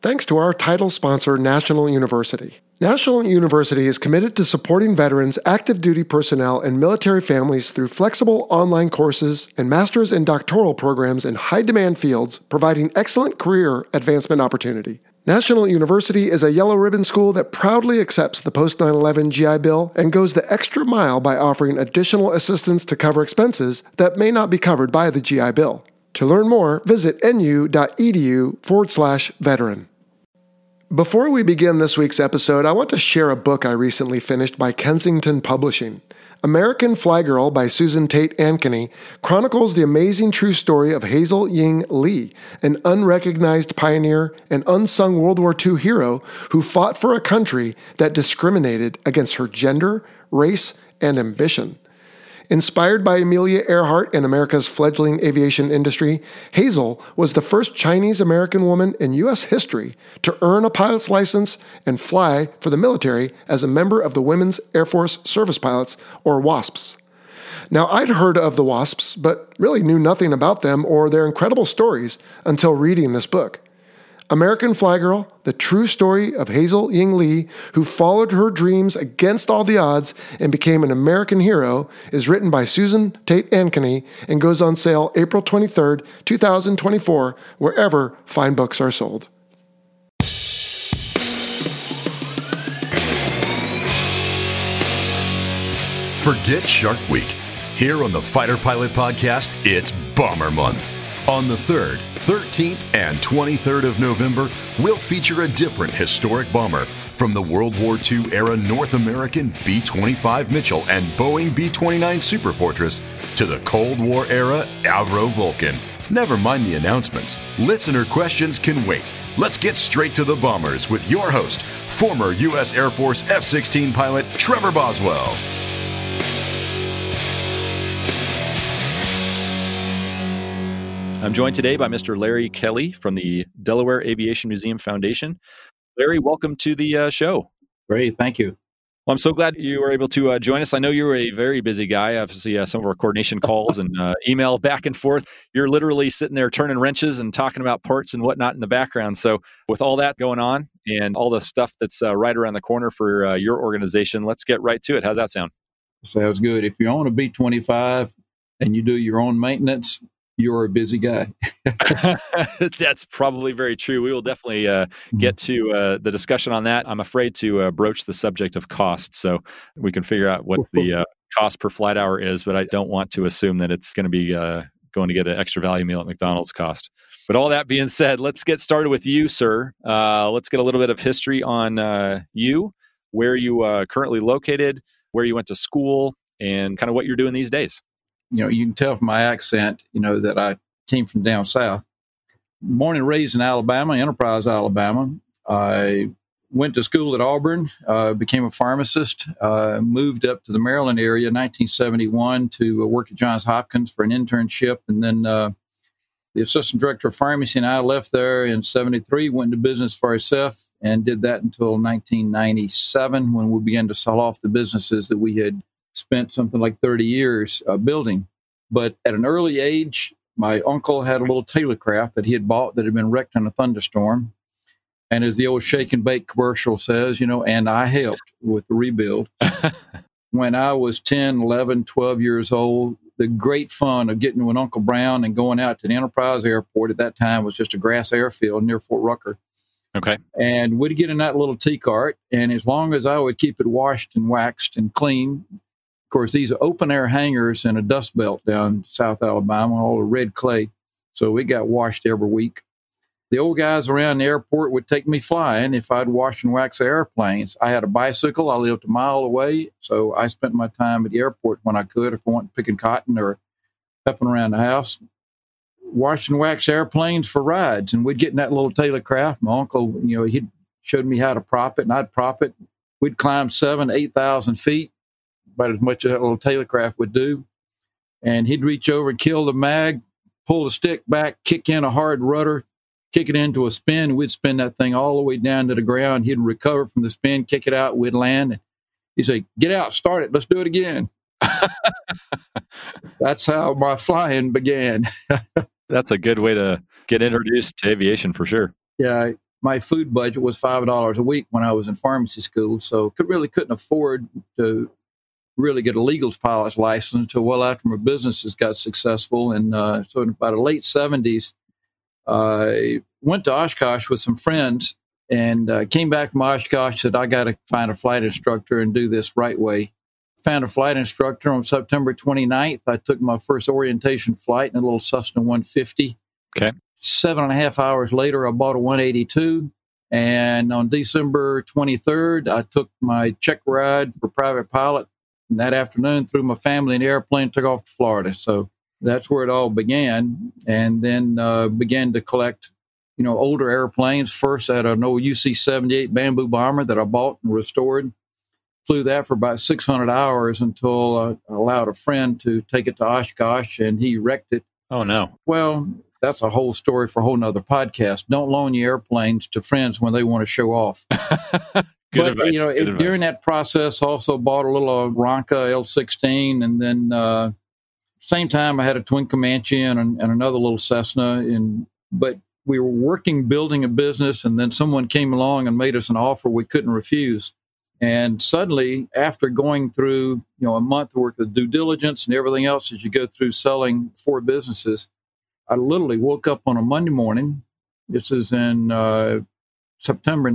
thanks to our title sponsor, National University. National University is committed to supporting veterans, active duty personnel, and military families through flexible online courses and master's and doctoral programs in high-demand fields, providing excellent career advancement opportunity. National University is a yellow ribbon school that proudly accepts the post-9/11 GI Bill and goes the extra mile by offering additional assistance to cover expenses that may not be covered by the GI Bill. To learn more, visit nu.edu/veteran. Before we begin this week's episode, I want to share a book I recently finished by Kensington Publishing. American Fly Girl by Susan Tate Ankeny chronicles the amazing true story of Hazel Ying Lee, an unrecognized pioneer and unsung World War II hero who fought for a country that discriminated against her gender, race, and ambition. Inspired by Amelia Earhart and America's fledgling aviation industry, Hazel was the first Chinese-American woman in U.S. history to earn a pilot's license and fly for the military as a member of the Women's Air Force Service Pilots, or WASPs. Now, I'd heard of the WASPs, but really knew nothing about them or their incredible stories until reading this book. American Fly Girl, the true story of Hazel Ying Lee, who followed her dreams against all the odds and became an American hero, is written by Susan Tate Ankeny and goes on sale April 23rd, 2024, wherever fine books are sold. Forget Shark Week. Here on the Fighter Pilot Podcast, it's Bomber Month. On the 3rd, 13th, and 23rd of November, we'll feature a different historic bomber from the World War II era North American B-25 Mitchell and Boeing B-29 Superfortress to the Cold War era Avro Vulcan. Never mind the announcements. Listener questions can wait. Let's get straight to the bombers with your host, former U.S. Air Force F-16 pilot Trevor Boswell. I'm joined today by Mr. Larry Kelly from the Delaware Aviation Museum Foundation. Larry, welcome to the show. Great, thank you. Well, I'm so glad you were able to join us. I know you're a very busy guy. Obviously, some of our coordination calls and email back and forth. You're literally sitting there turning wrenches and talking about parts and whatnot in the background. So with all that going on and all the stuff that's right around the corner for your organization, let's get right to it. How's that sound? Sounds good. If you own a B-25 and you do your own maintenance, you're a busy guy. That's probably very true. We will definitely get to the discussion on that. I'm afraid to broach the subject of cost, so we can figure out what the cost per flight hour is, but I don't want to assume that it's going to be going to get an extra value meal at McDonald's cost. But all that being said, let's get started with you, sir. Let's get a little bit of history on you, where you currently located, where you went to school, and kind of what you're doing these days. You can tell from my accent, that I came from down south. Born and raised in Alabama, Enterprise, Alabama. I went to school at Auburn, became a pharmacist, moved up to the Maryland area in 1971 to work at Johns Hopkins for an internship. And then the assistant director of pharmacy and I left there in 73, went into business for ourselves, and did that until 1997 when we began to sell off the businesses that we had spent something like 30 years building. But at an early age, my uncle had a little Taylorcraft that he had bought that had been wrecked in a thunderstorm. And as the old shake and bake commercial says, and I helped with the rebuild. When I was 10, 11, 12 years old, the great fun of getting with Uncle Brown and going out to the Enterprise Airport at that time was just a grass airfield near Fort Rucker. Okay. And we'd get in that little T-cart, and as long as I would keep it washed and waxed and clean. Of course, these are open-air hangars in a dust belt down South Alabama, all the red clay. So we got washed every week. The old guys around the airport would take me flying if I'd wash and wax the airplanes. I had a bicycle. I lived a mile away, so I spent my time at the airport when I could, if I wanted picking cotton or helping around the house. Wash and wax airplanes for rides, and we'd get in that little Taylorcraft. My uncle, he showed me how to prop it, and I'd prop it. We'd climb 7,000 to 8,000 feet. About as much as that little Taylorcraft would do. And he'd reach over and kill the mag, pull the stick back, kick in a hard rudder, kick it into a spin. We'd spin that thing all the way down to the ground. He'd recover from the spin, kick it out, we'd land. He'd say, "Get out, start it, let's do it again." That's how my flying began. That's a good way to get introduced to aviation for sure. Yeah, my food budget was $5 a week when I was in pharmacy school, so couldn't afford to really get a legals pilot's license until well after my businesses got successful. And so in about the late 70s, I went to Oshkosh with some friends and came back from Oshkosh, said, I got to find a flight instructor and do this right way. Found a flight instructor on September 29th. I took my first orientation flight in a little Cessna 150. Okay. 7.5 hours later, I bought a 182. And on December 23rd, I took my check ride for private pilot. And that afternoon, threw my family in the airplane, took off to Florida. So that's where it all began. And then began to collect, older airplanes. First, I had an old UC-78 Bamboo bomber that I bought and restored. Flew that for about 600 hours until I allowed a friend to take it to Oshkosh, and he wrecked it. Oh, no. Well, that's a whole story for a whole nother podcast. Don't loan your airplanes to friends when they want to show off. Good advice. During that process, also bought a little Ronca L16, and then same time I had a twin Comanche and another little Cessna. But we were building a business, and then someone came along and made us an offer we couldn't refuse. And suddenly, after going through a month worth of due diligence and everything else as you go through selling 4 businesses, I literally woke up on a Monday morning. This is in September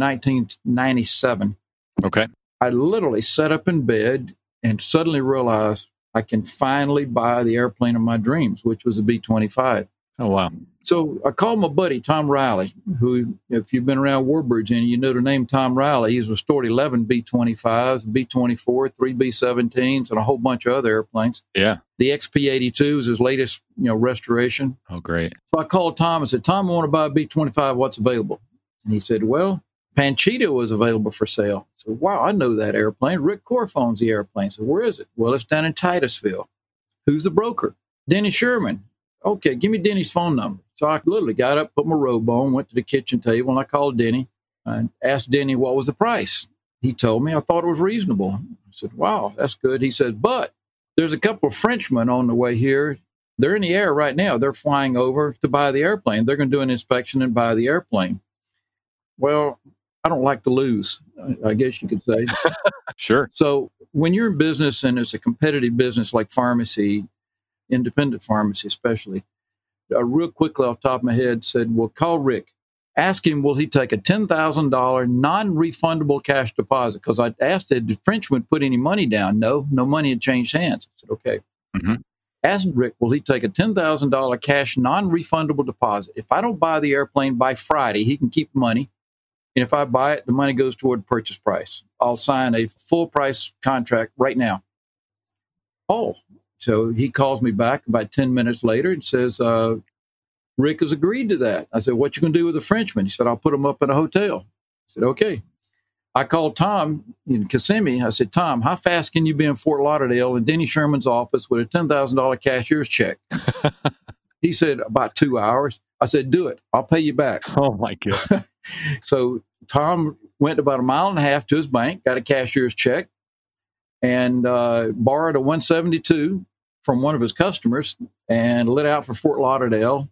1997. Okay. I literally sat up in bed and suddenly realized I can finally buy the airplane of my dreams, which was a B-25. Oh, wow. So I called my buddy, Tom Riley, who, if you've been around Warbirds and you know the name Tom Riley, he's restored 11 B-25s, B-24, 3 B-17s, and a whole bunch of other airplanes. Yeah. The XP-82 is his latest, restoration. Oh, great. So I called Tom and said, Tom, I want to buy a B-25. What's available? And he said, well, Panchita was available for sale. So, wow, I know that airplane. Rick Corf owns the airplane. So where is it? Well, it's down in Titusville. Who's the broker? Denny Sherman. Okay, give me Denny's phone number. So I literally got up, put my robe on, went to the kitchen table, and I called Denny and asked Denny what was the price. He told me. I thought it was reasonable. I said, wow, that's good. He said, but there's a couple of Frenchmen on the way here. They're in the air right now. They're flying over to buy the airplane. They're going to do an inspection and buy the airplane. Well, I don't like to lose, I guess you could say. Sure. So when you're in business and it's a competitive business like pharmacy, independent pharmacy especially, real quickly off the top of my head said, well, call Rick. Ask him, will he take a $10,000 non-refundable cash deposit? Because I asked, did the Frenchman put any money down? No money had changed hands. I said, okay. Mm-hmm. Asked Rick, will he take a $10,000 cash non-refundable deposit? If I don't buy the airplane by Friday, he can keep the money. And if I buy it, the money goes toward purchase price. I'll sign a full price contract right now. Oh, so he calls me back about 10 minutes later and says, Rick has agreed to that. I said, what you going to do with the Frenchman? He said, I'll put him up in a hotel. I said, okay. I called Tom in Kissimmee. I said, Tom, how fast can you be in Fort Lauderdale in Denny Sherman's office with a $10,000 cashier's check? He said, about 2 hours. I said, do it. I'll pay you back. Oh, my God. So Tom went about 1.5 miles to his bank, got a cashier's check, and borrowed a 172 from one of his customers and lit out for Fort Lauderdale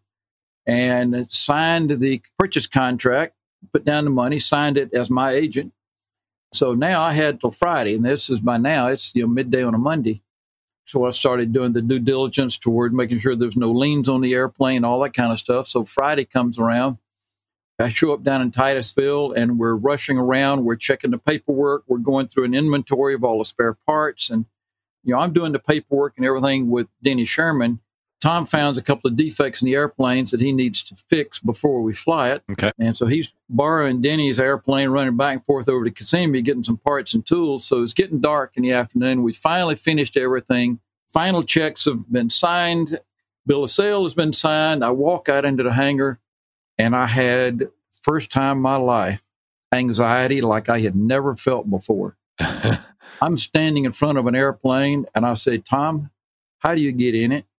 and signed the purchase contract, put down the money, signed it as my agent. So now I had till Friday, and this is by now, it's midday on a Monday. So I started doing the due diligence toward making sure there's no liens on the airplane, all that kind of stuff. So Friday comes around. I show up down in Titusville, and we're rushing around. We're checking the paperwork. We're going through an inventory of all the spare parts. And, I'm doing the paperwork and everything with Denny Sherman. Tom found a couple of defects in the airplanes that he needs to fix before we fly it. Okay. And so he's borrowing Denny's airplane, running back and forth over to Kissimmee, getting some parts and tools. So it's getting dark in the afternoon. We finally finished everything. Final checks have been signed. Bill of sale has been signed. I walk out into the hangar, and I had, first time in my life, anxiety like I had never felt before. I'm standing in front of an airplane, and I say, Tom, how do you get in it?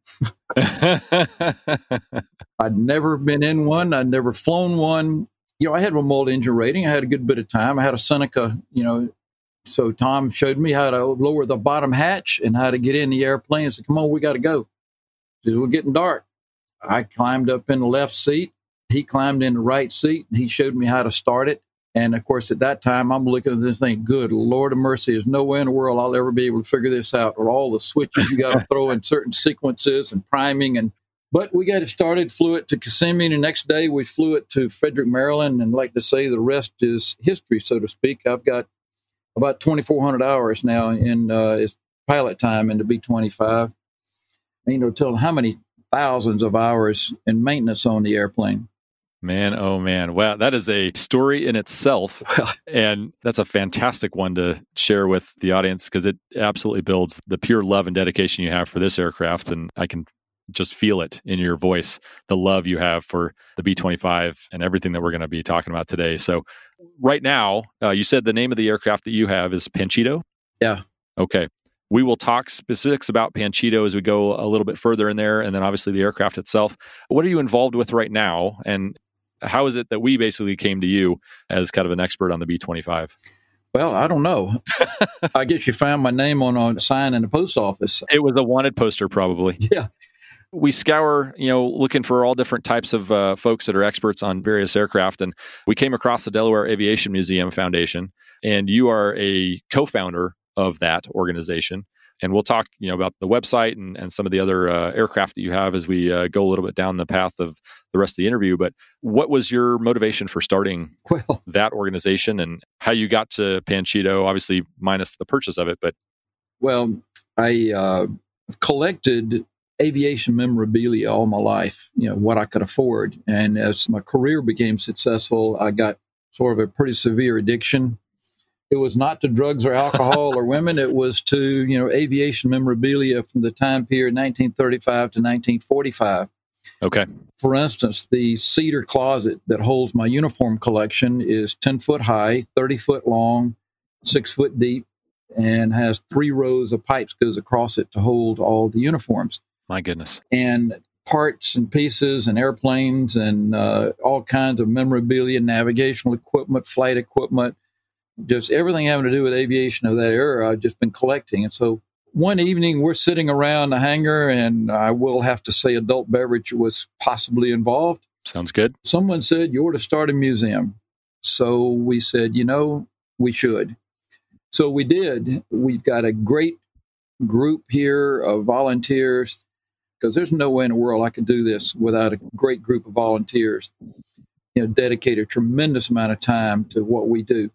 I'd never been in one. I'd never flown one. I had my multi-engine rating. I had a good bit of time. I had a Seneca, So Tom showed me how to lower the bottom hatch and how to get in the airplane. I said, come on, we got to go. He said, we're getting dark. I climbed up in the left seat, He climbed in the right seat and he showed me how to start it. And of course, at that time, I'm looking at this thing, good Lord of mercy, there's no way in the world I'll ever be able to figure this out, or all the switches you got to throw in certain sequences and priming. But we got it started, flew it to Kissimmee. The next day, we flew it to Frederick, Maryland. And like to say, the rest is history, so to speak. I've got about 2,400 hours now in its pilot time in the B-25. And, tell how many thousands of hours in maintenance on the airplane. Man, oh man. Wow, that is a story in itself. And that's a fantastic one to share with the audience, because it absolutely builds the pure love and dedication you have for this aircraft. And I can just feel it in your voice, the love you have for the B-25 and everything that we're going to be talking about today. So right now, you said the name of the aircraft that you have is Panchito? Yeah. Okay. We will talk specifics about Panchito as we go a little bit further in there, and then obviously the aircraft itself. What are you involved with right now? And how is it that we basically came to you as kind of an expert on the B-25? Well, I don't know. I guess you found my name on a sign in the post office. It was a wanted poster, probably. Yeah. We scour, looking for all different types of folks that are experts on various aircraft. And we came across the Delaware Aviation Museum Foundation, and you are a co-founder of that organization. And we'll talk, about the website and some of the other aircraft that you have as we go a little bit down the path of the rest of the interview. But what was your motivation for starting that organization, and how you got to Panchito, obviously minus the purchase of it? But I collected aviation memorabilia all my life, what I could afford. And as my career became successful, I got sort of a pretty severe addiction. It was not to drugs or alcohol or women. It was to, aviation memorabilia from the time period 1935 to 1945. Okay. For instance, the cedar closet that holds my uniform collection is 10 foot high, 30 foot long, 6 foot deep, and has 3 rows of pipes goes across it to hold all the uniforms. My goodness. And parts and pieces and airplanes and all kinds of memorabilia, navigational equipment, flight equipment, just everything having to do with aviation of that era, I've just been collecting. And so one evening we're sitting around the hangar, and I will have to say adult beverage was possibly involved. Sounds good. Someone said, you ought to start a museum. So we said, we should. So we did. We've got a great group here of volunteers, because there's no way in the world I could do this without a great group of volunteers, dedicate a tremendous amount of time to what we do.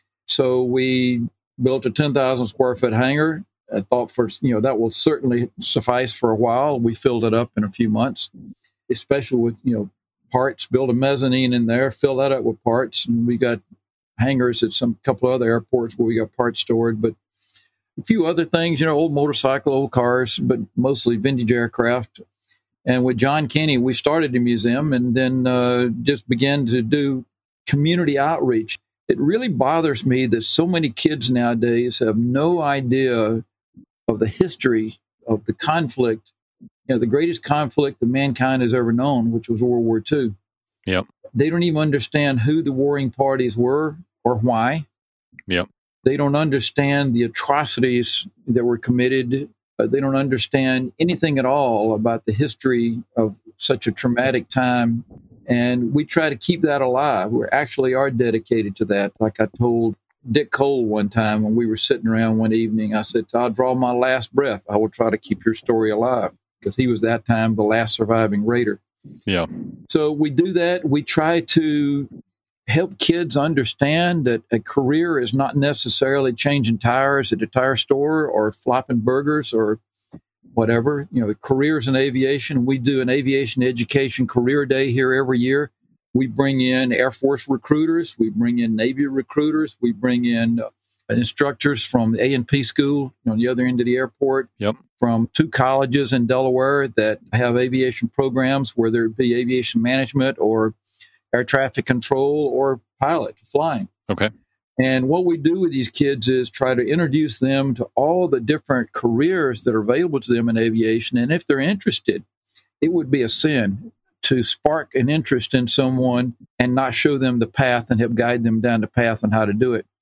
So we built a 10,000 square foot hangar. I thought that will certainly suffice for a while. We filled it up in a few months, especially with, parts, build a mezzanine in there, fill that up with parts. And we got hangars at some couple of other airports where we got parts stored, but a few other things, old motorcycle, old cars, but mostly vintage aircraft. And with John Kenny, we started the museum and then just began to do community outreach. It really bothers me that so many kids nowadays have no idea of the history of the conflict, the greatest conflict that mankind has ever known, which was World War II. Yep. They don't even understand who the warring parties were or why. Yep. They don't understand the atrocities that were committed. They don't understand anything at all about the history of such a traumatic time. And we try to keep that alive. We actually are dedicated to that. Like I told Dick Cole one time when we were sitting around one evening, I said, I'll draw my last breath. I will try to keep your story alive, because he was that time the last surviving Raider. Yeah. So we do that. We try to help kids understand that a career is not necessarily changing tires at a tire store or flopping burgers or whatever. The careers in aviation. We do an aviation education career day here every year. We bring in Air Force recruiters. We bring in Navy recruiters. We bring in instructors from A&P school on the other end of the airport. Yep. From 2 colleges in Delaware that have aviation programs, whether it be aviation management or air traffic control or pilot flying. Okay. And what we do with these kids is try to introduce them to all the different careers that are available to them in aviation. And if they're interested, it would be a sin to spark an interest in someone and not show them the path and help guide them down the path on how to do it.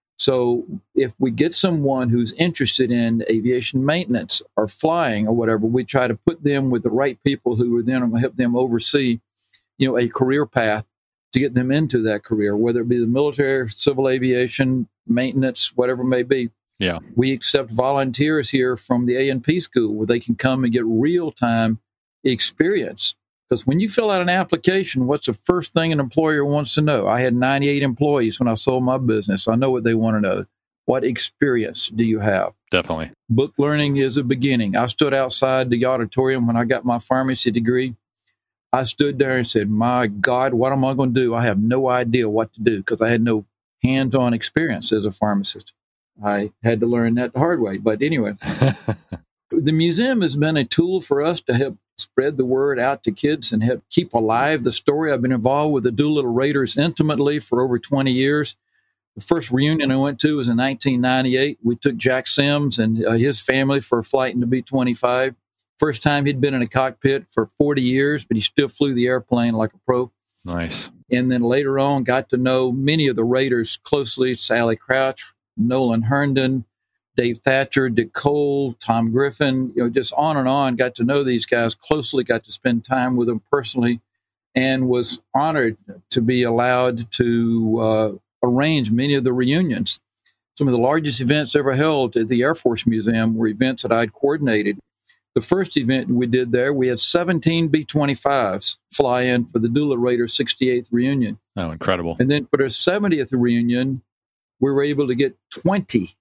So if we get someone who's interested in aviation maintenance or flying or whatever, we try to put them with the right people who are then going to help them oversee a career path to get them into that career, whether it be the military, civil aviation, maintenance, whatever it may be. Yeah. We accept volunteers here from the A&P school where they can come and get real-time experience. Because when you fill out an application, what's the first thing an employer wants to know? I had 98 employees when I sold my business. I know what they want to know. What experience do you have? Definitely. Book learning is a beginning. I stood outside the auditorium when I got my pharmacy degree. I stood there and said, my God, what am I going to do? I have no idea what to do because I had no hands-on experience as a pharmacist. I had to learn that the hard way. But anyway, the museum has been a tool for us to help spread the word out to kids and help keep alive the story. I've been involved with the Doolittle Raiders intimately for over 20 years. The first reunion I went to was in 1998. We took Jack Sims and his family for a flight in the B-25. First time he'd been in a cockpit for 40 years, but he still flew the airplane like a pro. Nice. And then later on, got to know many of the Raiders closely, Sally Crouch, Nolan Herndon, Dave Thatcher, Dick Cole, Tom Griffin, just on and on. Got to know these guys closely, got to spend time with them personally, and was honored to be allowed to arrange many of the reunions. Some of the largest events ever held at the Air Force Museum were events that I'd coordinated. The first event we did there, we had 17 B-25s fly in for the Doolittle Raiders 68th reunion. Oh, incredible. And then for their 70th reunion, we were able to get 20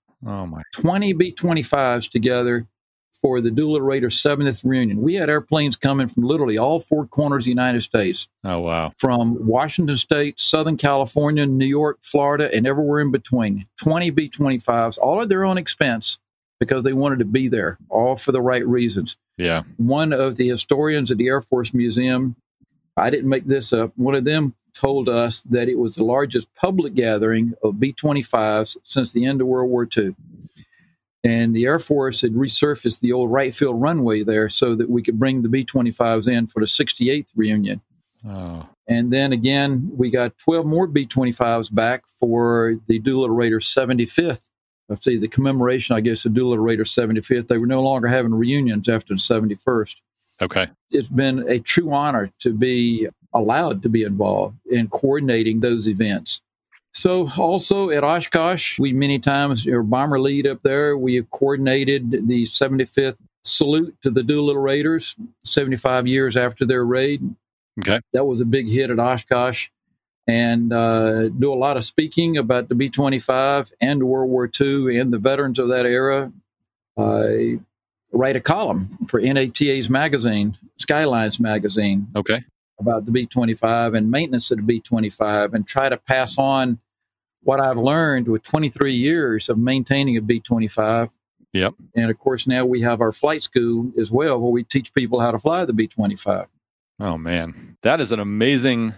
B-25s together for the Doolittle Raiders 70th reunion. We had airplanes coming from literally all four corners of the United States. Oh, wow. From Washington State, Southern California, New York, Florida, and everywhere in between. 20 B-25s, all at their own expense because they wanted to be there, all for the right reasons. Yeah. One of the historians at the Air Force Museum, I didn't make this up, one of them told us that it was the largest public gathering of B-25s since the end of World War II. And the Air Force had resurfaced the old Wright Field runway there so that we could bring the B-25s in for the 68th reunion. Oh. And then again, we got 12 more B-25s back for the Doolittle Raiders 75th. Let's see, the commemoration, I guess, of Doolittle Raiders 75th. They were no longer having reunions after the 71st. Okay. It's been a true honor to be allowed to be involved in coordinating those events. So also at Oshkosh, we many times, our bomber lead up there, we have coordinated the 75th salute to the Doolittle Raiders 75 years after their raid. Okay. That was a big hit at Oshkosh. And do a lot of speaking about the B-25 and World War II and the veterans of that era. Write a column for NATA's magazine, Skylines magazine. Okay. About the B-25 and maintenance of the B-25 and try to pass on what I've learned with 23 years of maintaining a B-25. Yep. And, of course, now we have our flight school as well where we teach people how to fly the B-25. Oh, man. That is an amazing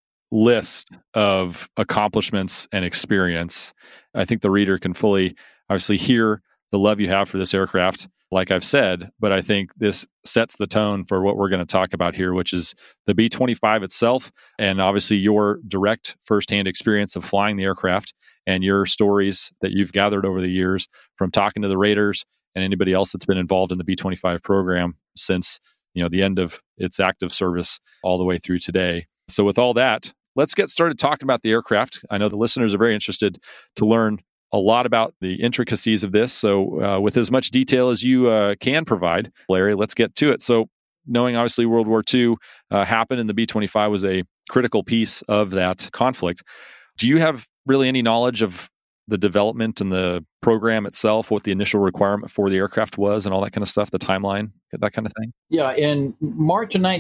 list of accomplishments and experience. I think the reader can fully, obviously, hear the love you have for this aircraft, like I've said, but I think this sets the tone for what we're going to talk about here, which is the B-25 itself, and obviously your direct firsthand experience of flying the aircraft and your stories that you've gathered over the years from talking to the Raiders and anybody else that's been involved in the B-25 program since the end of its active service all the way through today. So with all that, let's get started talking about the aircraft. I know the listeners are very interested to learn a lot about the intricacies of this. So with as much detail as you can provide, Larry, let's get to it. So knowing obviously World War II happened and the B-25 was a critical piece of that conflict, do you have really any knowledge of the development and the program itself, what the initial requirement for the aircraft was and all that kind of stuff, the timeline, that kind of thing? Yeah, in March of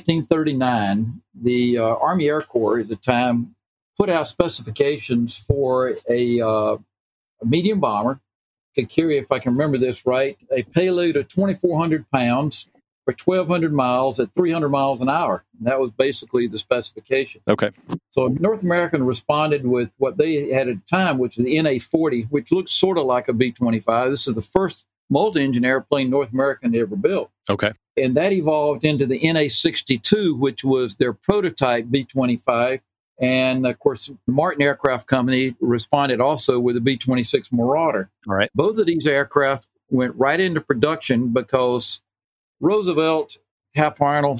1939, the Army Air Corps at the time put out specifications for a medium bomber, could carry, if I can remember this right, a payload of 2,400 pounds for 1,200 miles at 300 miles an hour. And that was basically the specification. Okay. So North American responded with what they had at the time, which is the NA-40, which looks sort of like a B-25. This is the first multi-engine airplane North American ever built. Okay. And that evolved into the NA-62, which was their prototype B-25. And, of course, Martin Aircraft Company responded also with a B-26 Marauder. All right. Both of these aircraft went right into production because Roosevelt, Hap Arnold,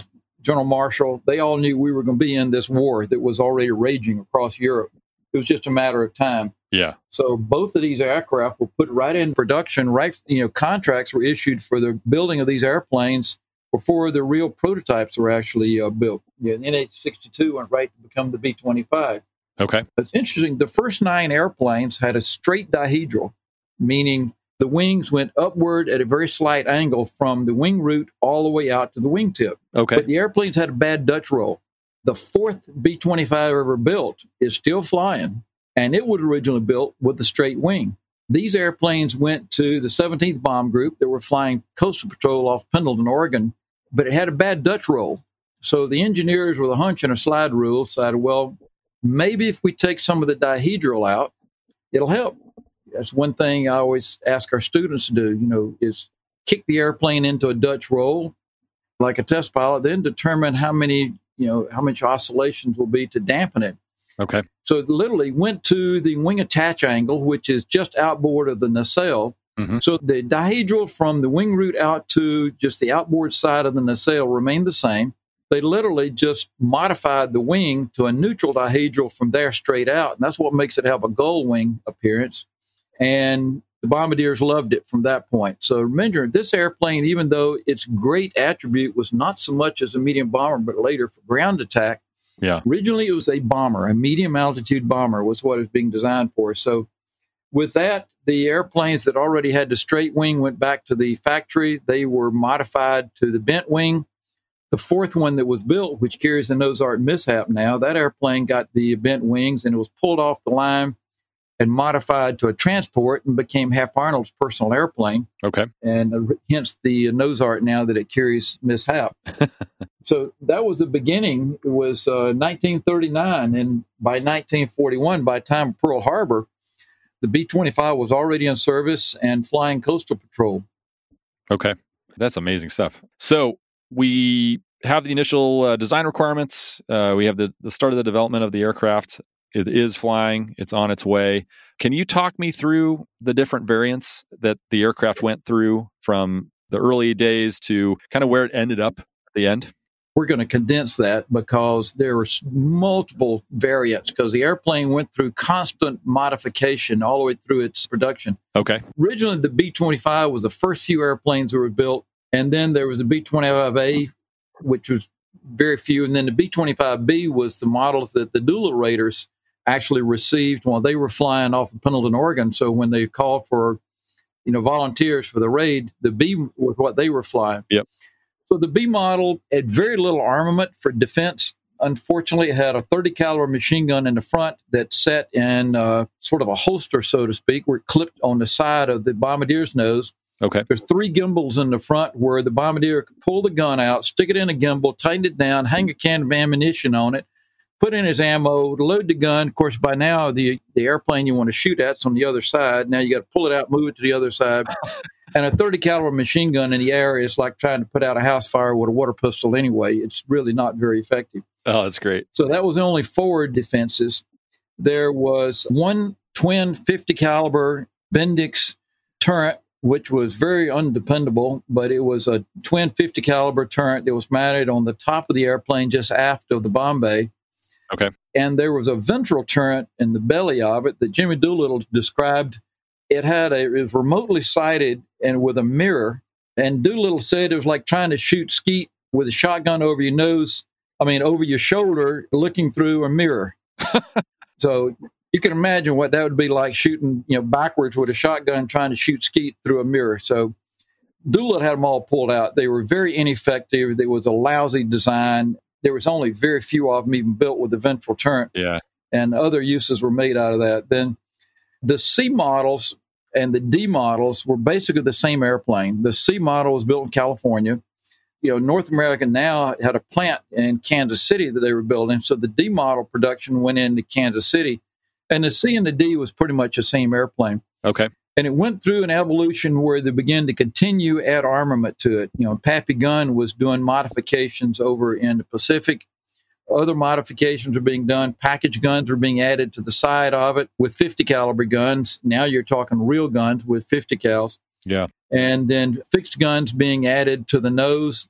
General Marshall, they all knew we were going to be in this war that was already raging across Europe. It was just a matter of time. Yeah. So both of these aircraft were put right in production. Right, contracts were issued for the building of these airplanes before the real prototypes were actually built. Yeah, the NH-62 went right to become the B-25. Okay. It's interesting. The first 9 airplanes had a straight dihedral, meaning the wings went upward at a very slight angle from the wing root all the way out to the wingtip. Okay. But the airplanes had a bad Dutch roll. The 4th B-25 ever built is still flying, and it was originally built with a straight wing. These airplanes went to the 17th Bomb Group that were flying Coastal Patrol off Pendleton, Oregon, but it had a bad Dutch roll. So the engineers with a hunch and a slide rule decided, well, maybe if we take some of the dihedral out, it'll help. That's one thing I always ask our students to do, is kick the airplane into a Dutch roll like a test pilot, then determine how much oscillations will be to dampen it. Okay. So it literally went to the wing attach angle, which is just outboard of the nacelle. Mm-hmm. So the dihedral from the wing root out to just the outboard side of the nacelle remained the same. They literally just modified the wing to a neutral dihedral from there straight out. And that's what makes it have a gull wing appearance. And the bombardiers loved it from that point. So remember, this airplane, even though its great attribute was not so much as a medium bomber, but later for ground attack, originally it was a bomber, a medium altitude bomber was what it was being designed for. So with that, the airplanes that already had the straight wing went back to the factory. They were modified to the bent wing. The 4th one that was built, which carries the Nose Art mishap now, that airplane got the bent wings and it was pulled off the line and modified to a transport and became Hap Arnold's personal airplane. Okay. And hence the Nose Art now that it carries Miss Hap. So that was the beginning. It was 1939. And by 1941, by the time of Pearl Harbor, the B-25 was already in service and flying Coastal Patrol. Okay. That's amazing stuff. So we have the initial design requirements. We have the start of the development of the aircraft. It is flying. It's on its way. Can you talk me through the different variants that the aircraft went through from the early days to kind of where it ended up at the end? We're going to condense that because there were multiple variants because the airplane went through constant modification all the way through its production. Okay. Originally, the B-25 was the first few airplanes that were built, and then there was the B-25A, which was very few, and then the B-25B was the models that the Doolittle Raiders actually received while they were flying off of Pendleton, Oregon. So when they called for, volunteers for the raid, the B was what they were flying. Yep. So the B model had very little armament for defense. Unfortunately, it had a 30 caliber machine gun in the front that sat in sort of a holster, so to speak, where it clipped on the side of the bombardier's nose. Okay. There's 3 gimbals in the front where the bombardier could pull the gun out, stick it in a gimbal, tighten it down, hang a can of ammunition on it, put in his ammo, load the gun. Of course, by now, the airplane you want to shoot at's on the other side. Now you got to pull it out, move it to the other side. And a 30 caliber machine gun in the air is like trying to put out a house fire with a water pistol anyway. It's really not very effective. Oh, that's great. So that was the only forward defenses. There was one twin 50 caliber Bendix turret, which was very undependable, but it was a twin 50 caliber turret that was mounted on the top of the airplane just aft of the bomb bay. Okay. And there was a ventral turret in the belly of it that Jimmy Doolittle described. It was remotely sighted and with a mirror. And Doolittle said it was like trying to shoot skeet with a shotgun over your shoulder, looking through a mirror. So you can imagine what that would be like shooting, backwards with a shotgun, trying to shoot skeet through a mirror. So Doolittle had them all pulled out. They were very ineffective. It was a lousy design. There was only very few of them even built with the ventral turret. Yeah. And other uses were made out of that. Then the C models and the D models were basically the same airplane. The C model was built in California. North America now had a plant in Kansas City that they were building. So the D model production went into Kansas City. And the C and the D was pretty much the same airplane. Okay. And it went through an evolution where they began to continue add armament to it. Pappy Gunn was doing modifications over in the Pacific. Other modifications are being done. Package guns are being added to the side of it with 50 caliber guns. Now you're talking real guns with 50 cals. Yeah. And then fixed guns being added to the nose.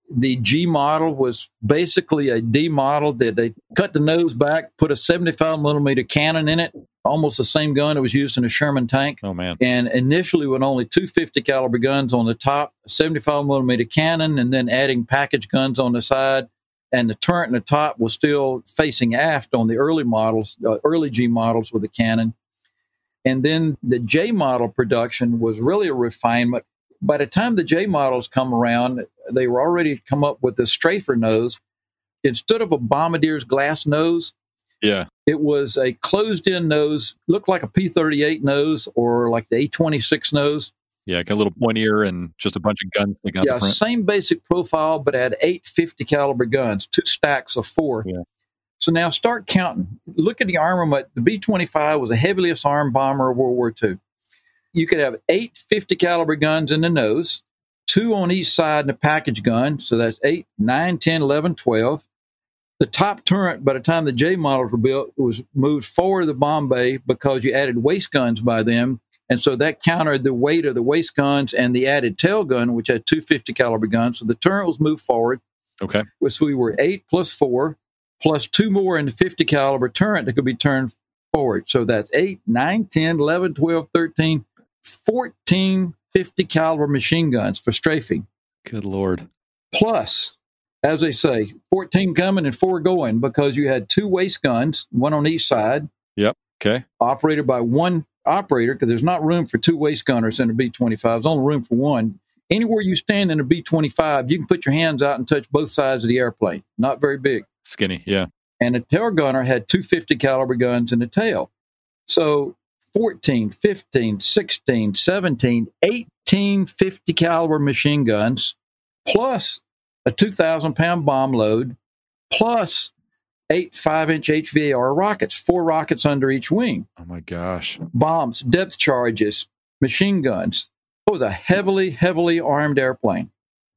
The G model was basically a D model that they cut the nose back, put a 75 millimeter cannon in it, almost the same gun that was used in a Sherman tank. Oh, man. And initially with only two 50 caliber guns on the top, 75 millimeter cannon, and then adding package guns on the side. And the turret in the top was still facing aft on the early models, early G models with the cannon. And then the J model production was really a refinement. By the time the J models come around, they were already come up with the strafer nose. Instead of a bombardier's glass nose, it was a closed-in nose, looked like a P-38 nose or like the A-26 nose. Yeah, got a little pointier and just a bunch of guns sticking out the front. Same basic profile, but had 8 50 caliber guns, 2 stacks of 4. Yeah. So now start counting. Look at the armament. The B-25 was the heaviest armed bomber of World War II. You could have 8 50 caliber guns in the nose, 2 on each side in the package gun. So that's 8, 9, 10, 11, 12. The top turret, by the time the J models were built, was moved forward of the bomb bay because you added waist guns by them. And so that countered the weight of the waist guns and the added tail gun, which had 2 50 caliber guns. So the turret was moved forward. Okay. So we were 8 plus 4, plus 2 more in the 50 caliber turret that could be turned forward. So that's 8, 9, 10, 11, 12, 13, 14 50 caliber machine guns for strafing. Good Lord. Plus, as they say, 14 coming and 4 going because you had 2 waist guns, 1 on each side. Yep. Okay. Operated by 1 operator because there's not room for 2 waist gunners in a B-25. There's only room for 1. Anywhere you stand in a B-25, you can put your hands out and touch both sides of the airplane. Not very big. Skinny, yeah. And the tail gunner had 2 50 caliber guns in the tail. So 14, 15, 16, 17, 18 50 caliber machine guns, plus a 2,000-pound bomb load, plus 8 5-inch HVAR rockets, 4 rockets under each wing. Oh, my gosh. Bombs, depth charges, machine guns. It was a heavily, heavily armed airplane.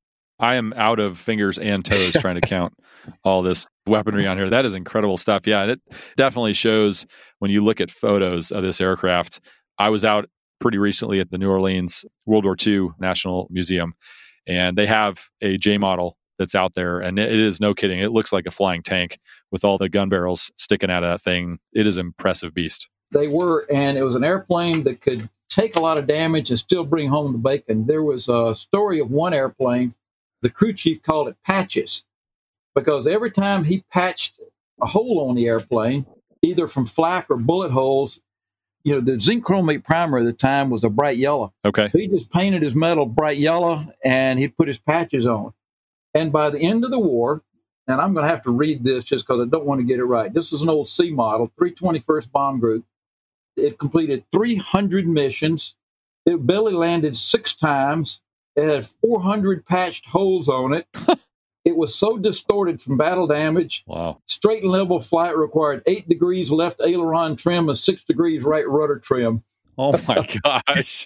I am out of fingers and toes trying to count all this weaponry on here. That is incredible stuff. Yeah, and it definitely shows when you look at photos of this aircraft. I was out pretty recently at the New Orleans World War II National Museum, and they have a J model that's out there, and it is no kidding. It looks like a flying tank with all the gun barrels sticking out of that thing. It is an impressive beast. They were, and it was an airplane that could take a lot of damage and still bring home the bacon. There was a story of one airplane. The crew chief called it patches because every time he patched a hole on the airplane, either from flak or bullet holes, the zinc chromate primer at the time was a bright yellow. Okay. So he just painted his metal bright yellow and he'd put his patches on. And by the end of the war, and I'm going to have to read this just because I don't want to get it right. This is an old C model, 321st Bomb Group. It completed 300 missions. It belly landed 6 times. It had 400 patched holes on it. It was so distorted from battle damage. Wow. Straight and level flight required 8 degrees left aileron trim and 6 degrees right rudder trim. Oh, my gosh.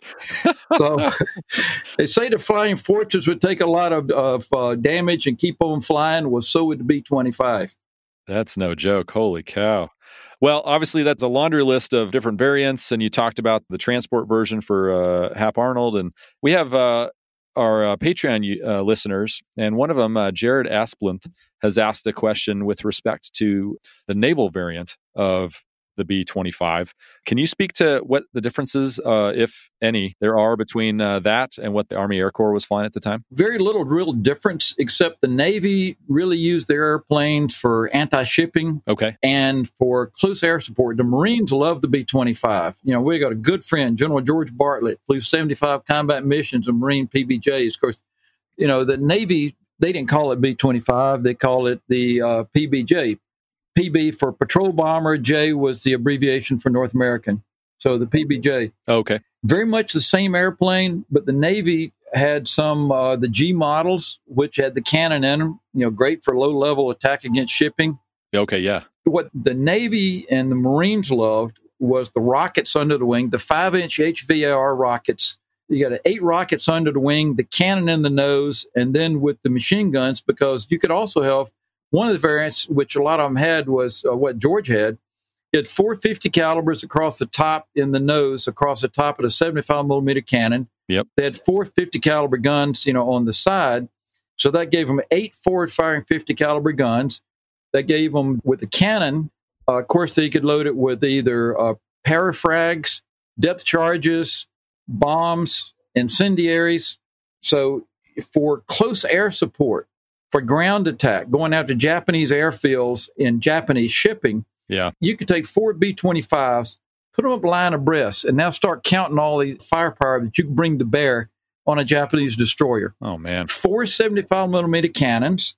So they say the Flying Fortress would take a lot of damage and keep on flying. Well, so would the B-25. That's no joke. Holy cow. Well, obviously, that's a laundry list of different variants, and you talked about the transport version for Hap Arnold. And we have our Patreon listeners, and one of them, Jared Asplund, has asked a question with respect to the naval variant of the B-25. Can you speak to what the differences, if any, there are between that and what the Army Air Corps was flying at the time? Very little real difference, except the Navy really used their airplanes for anti-shipping and for close air support. The Marines love the B-25. We got a good friend, General George Bartlett, flew 75 combat missions of Marine PBJs. Of course, the Navy, they didn't call it B-25. They call it the PBJ. PB for patrol bomber, J was the abbreviation for North American. So the PBJ. Okay. Very much the same airplane, but the Navy had some, the G models, which had the cannon in them, great for low-level attack against shipping. Okay, yeah. What the Navy and the Marines loved was the rockets under the wing, the 5-inch HVAR rockets. You got 8 rockets under the wing, the cannon in the nose, and then with the machine guns, because you could also have one of the variants, which a lot of them had, was what George had. It had 4 50 calibers across the top in the nose, across the top of the 75 millimeter cannon. Yep. They had 4 50 caliber guns, on the side, So that gave them 8 forward-firing 50 caliber guns. That gave them, with the cannon, of course, they could load it with either parafrags, depth charges, bombs, incendiaries. So for close air support, for ground attack, going after Japanese airfields in Japanese shipping, you could take 4 B-25s, put them up line abreast, and now start counting all the firepower that you can bring to bear on a Japanese destroyer. Oh, man. 4 75-millimeter cannons,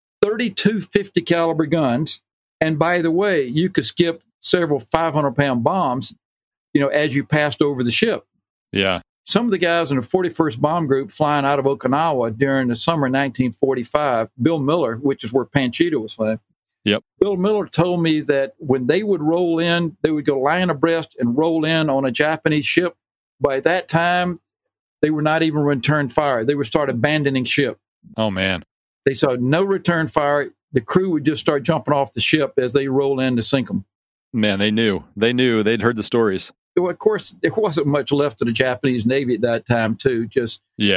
32 50 caliber guns, and by the way, you could skip several 500-pound bombs, as you passed over the ship. Yeah. Some of the guys in the 41st Bomb Group flying out of Okinawa during the summer 1945, Bill Miller, which is where Panchita was flying. Yep. Bill Miller told me that when they would roll in, they would go line abreast and roll in on a Japanese ship. By that time, they were not even return fire. They would start abandoning ship. Oh, man. They saw no return fire. The crew would just start jumping off the ship as they roll in to sink them. Man, they knew. They'd heard the stories. Well, of course, there wasn't much left of the Japanese Navy at that time, too. Just,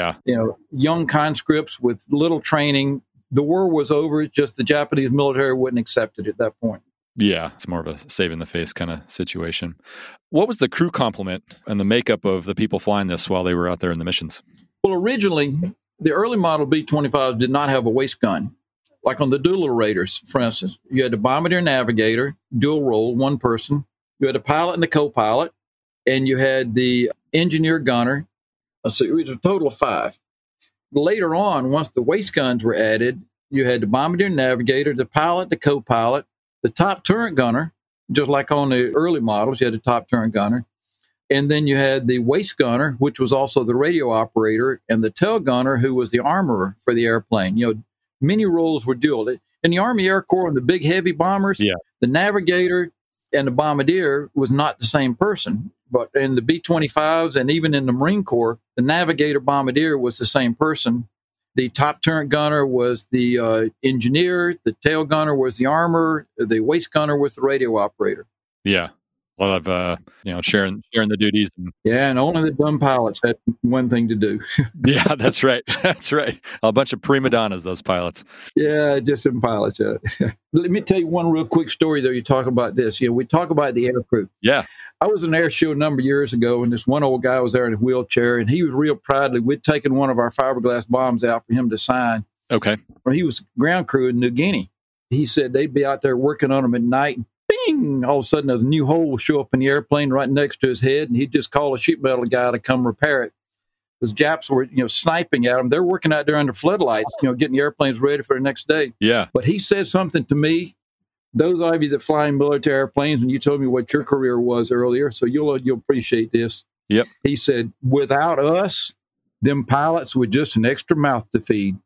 young conscripts with little training. The war was over. Just the Japanese military wouldn't accept it at that point. Yeah, it's more of a save-in-the-face kind of situation. What was the crew complement and the makeup of the people flying this while they were out there in the missions? Well, originally, the early model B-25s did not have a waist gun. Like on the Doolittle Raiders, for instance, you had the bombardier navigator, dual role, one person. You had a pilot and a co-pilot, and you had the engineer gunner. So it was a total of 5. Later on, once the waist guns were added, you had the bombardier navigator, the pilot, the co-pilot, the top turret gunner, just like on the early models, you had a top turret gunner. And then you had the waist gunner, which was also the radio operator, and the tail gunner, who was the armorer for the airplane. Many roles were dual. In the Army Air Corps, and the big heavy bombers, the navigator and the bombardier was not the same person. But in the B-25s and even in the Marine Corps, the navigator bombardier was the same person. The top turret gunner was the engineer. The tail gunner was the armorer. The waist gunner was the radio operator. Yeah. A lot of, sharing the duties. And only the dumb pilots had one thing to do. Yeah, that's right. That's right. A bunch of prima donnas, those pilots. Yeah, just some pilots. Let me tell you one real quick story, though. You talk about this. We talk about the air crew. Yeah. I was in an air show a number of years ago, and this one old guy was there in a wheelchair, and he was real proudly. We'd taken one of our fiberglass bombs out for him to sign. Okay. He was ground crew in New Guinea. He said they'd be out there working on them at night. Bing! All of a sudden, a new hole will show up in the airplane right next to his head, and he'd just call a sheet metal guy to come repair it. Because Japs were, sniping at him. They're working out there under floodlights, getting the airplanes ready for the next day. Yeah. But he said something to me. Those of you that fly in military airplanes, and you told me what your career was earlier, so you'll appreciate this. Yep. He said, without us, them pilots were just an extra mouth to feed.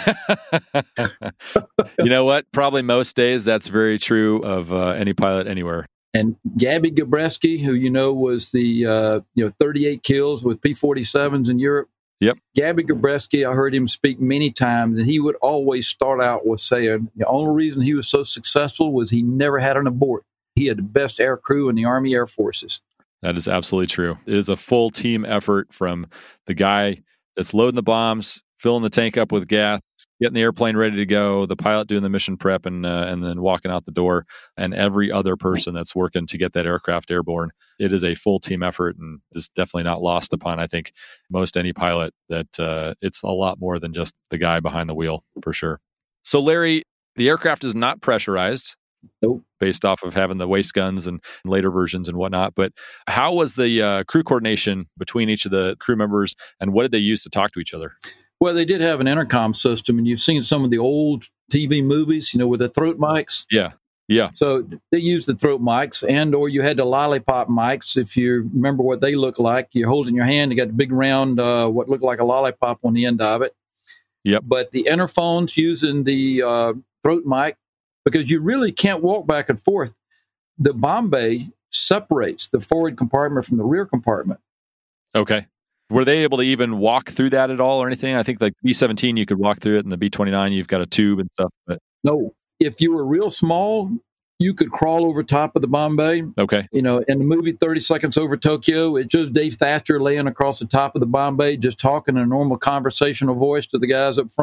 You know what? Probably most days that's very true of any pilot anywhere. And Gabby Gabreski, who was the 38 kills with P-47s in Europe. Yep. Gabby Gabreski, I heard him speak many times, and he would always start out with saying the only reason he was so successful was he never had an abort. He had the best air crew in the Army Air Forces. That is absolutely true. It is a full team effort from the guy that's loading the bombs, filling the tank up with gas, getting the airplane ready to go, the pilot doing the mission prep, and then walking out the door, and every other person that's working to get that aircraft airborne. It is a full team effort, and is definitely not lost upon, I think, most any pilot, that it's a lot more than just the guy behind the wheel, for sure. So, Larry, the aircraft is not pressurized. Nope. Based off of having the waist guns and later versions and whatnot. But how was the crew coordination between each of the crew members, and what did they use to talk to each other? Well, they did have an intercom system, and you've seen some of the old TV movies, with the throat mics. Yeah. Yeah. So they used the throat mics, or you had the lollipop mics. If you remember what they look like, you're holding your hand, you got the big round, what looked like a lollipop on the end of it. Yep. But the interphones using the throat mic, because you really can't walk back and forth. The bomb bay separates the forward compartment from the rear compartment. Okay. Were they able to even walk through that at all or anything? I think like B-17, you could walk through it, and the B-29, you've got a tube and stuff. But no, if you were real small, you could crawl over top of the bomb bay. Okay. In the movie 30 Seconds Over Tokyo, it shows Dave Thatcher laying across the top of the bomb bay, just talking in a normal conversational voice to the guys up front.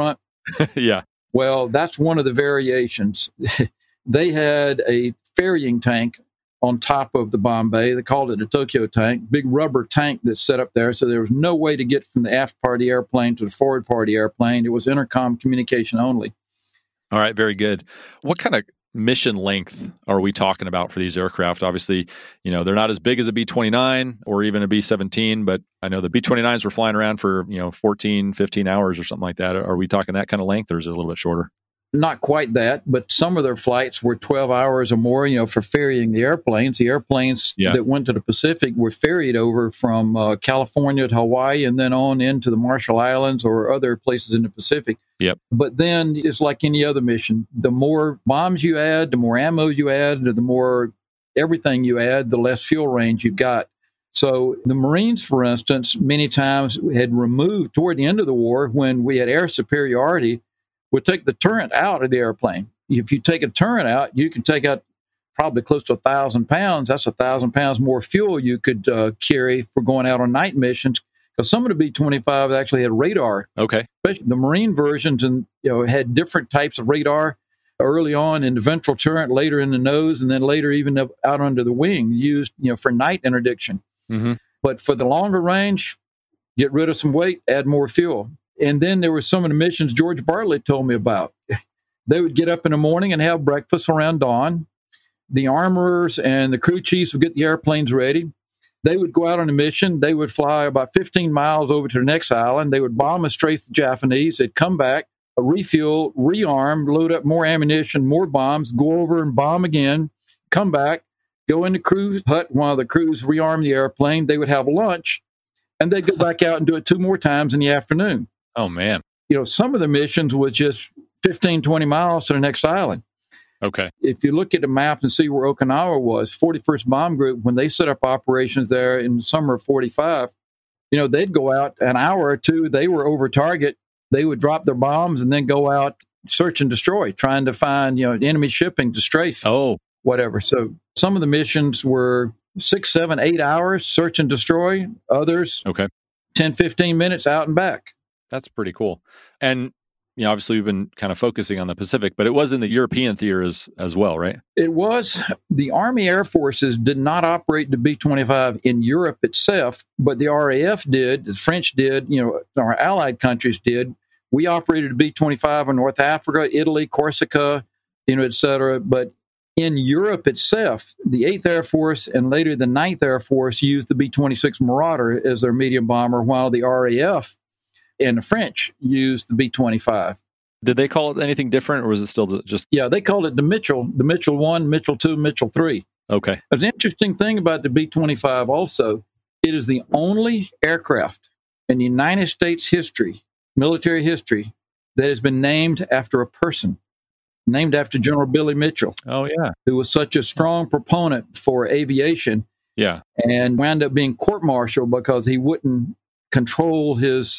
Yeah. Well, that's one of the variations. They had a ferrying tank on top of the bomb bay. They called it a Tokyo tank, big rubber tank that's set up there. So there was no way to get from the aft part of the airplane to the forward part of the airplane. It was intercom communication only. All right, very good. What kind of mission length are we talking about for these aircraft? Obviously, they're not as big as a B-29 or even a B-17, but I know the B-29s were flying around for, 14, 15 hours or something like that. Are we talking that kind of length, or is it a little bit shorter? Not quite that, but some of their flights were 12 hours or more, for ferrying the airplanes. The airplanes that went to the Pacific were ferried over from California to Hawaii and then on into the Marshall Islands or other places in the Pacific. Yep. But then it's like any other mission. The more bombs you add, the more ammo you add, the more everything you add, the less fuel range you've got. So the Marines, for instance, many times had removed toward the end of the war when we had air superiority, would take the turret out of the airplane. If you take a turret out, you can take out probably close to 1,000 pounds. That's 1,000 pounds more fuel you could carry for going out on night missions. Because some of the B-25 actually had radar. Okay. Especially the Marine versions, and had different types of radar early on in the ventral turret, later in the nose, and then later even out under the wing, used for night interdiction. Mm-hmm. But for the longer range, get rid of some weight, add more fuel. And then there were some of the missions George Bartlett told me about. They would get up in the morning and have breakfast around dawn. The armorers and the crew chiefs would get the airplanes ready. They would go out on a mission. They would fly about 15 miles over to the next island. They would bomb and strafe the Japanese. They'd come back, refuel, rearm, load up more ammunition, more bombs, go over and bomb again, come back, go in the crew hut while the crews rearm the airplane. They would have lunch, and they'd go back out and do it 2 more times in the afternoon. Oh, man. Some of the missions was just 15, 20 miles to the next island. Okay. If you look at the map and see where Okinawa was, 41st Bomb Group, when they set up operations there in the summer of 45, they'd go out an hour or two. They were over target. They would drop their bombs and then go out, search and destroy, trying to find, enemy shipping to strafe. Oh. Whatever. So some of the missions were 6, 7, 8 hours, search and destroy. Others, 10, 15 minutes out and back. That's pretty cool. And, obviously we've been kind of focusing on the Pacific, but it was in the European theater as well, right? It was. The Army Air Forces did not operate the B-25 in Europe itself, but the RAF did, the French did, our allied countries did. We operated the B-25 in North Africa, Italy, Corsica, et cetera. But in Europe itself, the 8th Air Force and later the 9th Air Force used the B-26 Marauder as their medium bomber, while the RAF and the French used the B-25. Did they call it anything different, or was it still just... Yeah, they called it the Mitchell 1, Mitchell 2, Mitchell 3. Okay. There's an interesting thing about the B-25 also. It is the only aircraft in the United States history, military history, that has been named after a person, named after General Billy Mitchell. Oh, yeah. Who was such a strong proponent for aviation. Yeah. And wound up being court-martialed because he wouldn't control his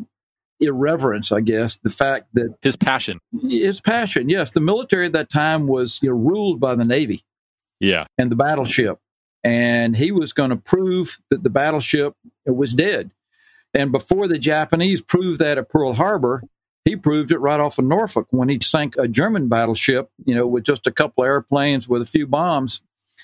irreverence, I guess, the fact that... His passion, yes. The military at that time was ruled by the Navy. Yeah. And the battleship. And he was going to prove that the battleship was dead. And before the Japanese proved that at Pearl Harbor, he proved it right off of Norfolk when he sank a German battleship, with just a couple of airplanes with a few bombs.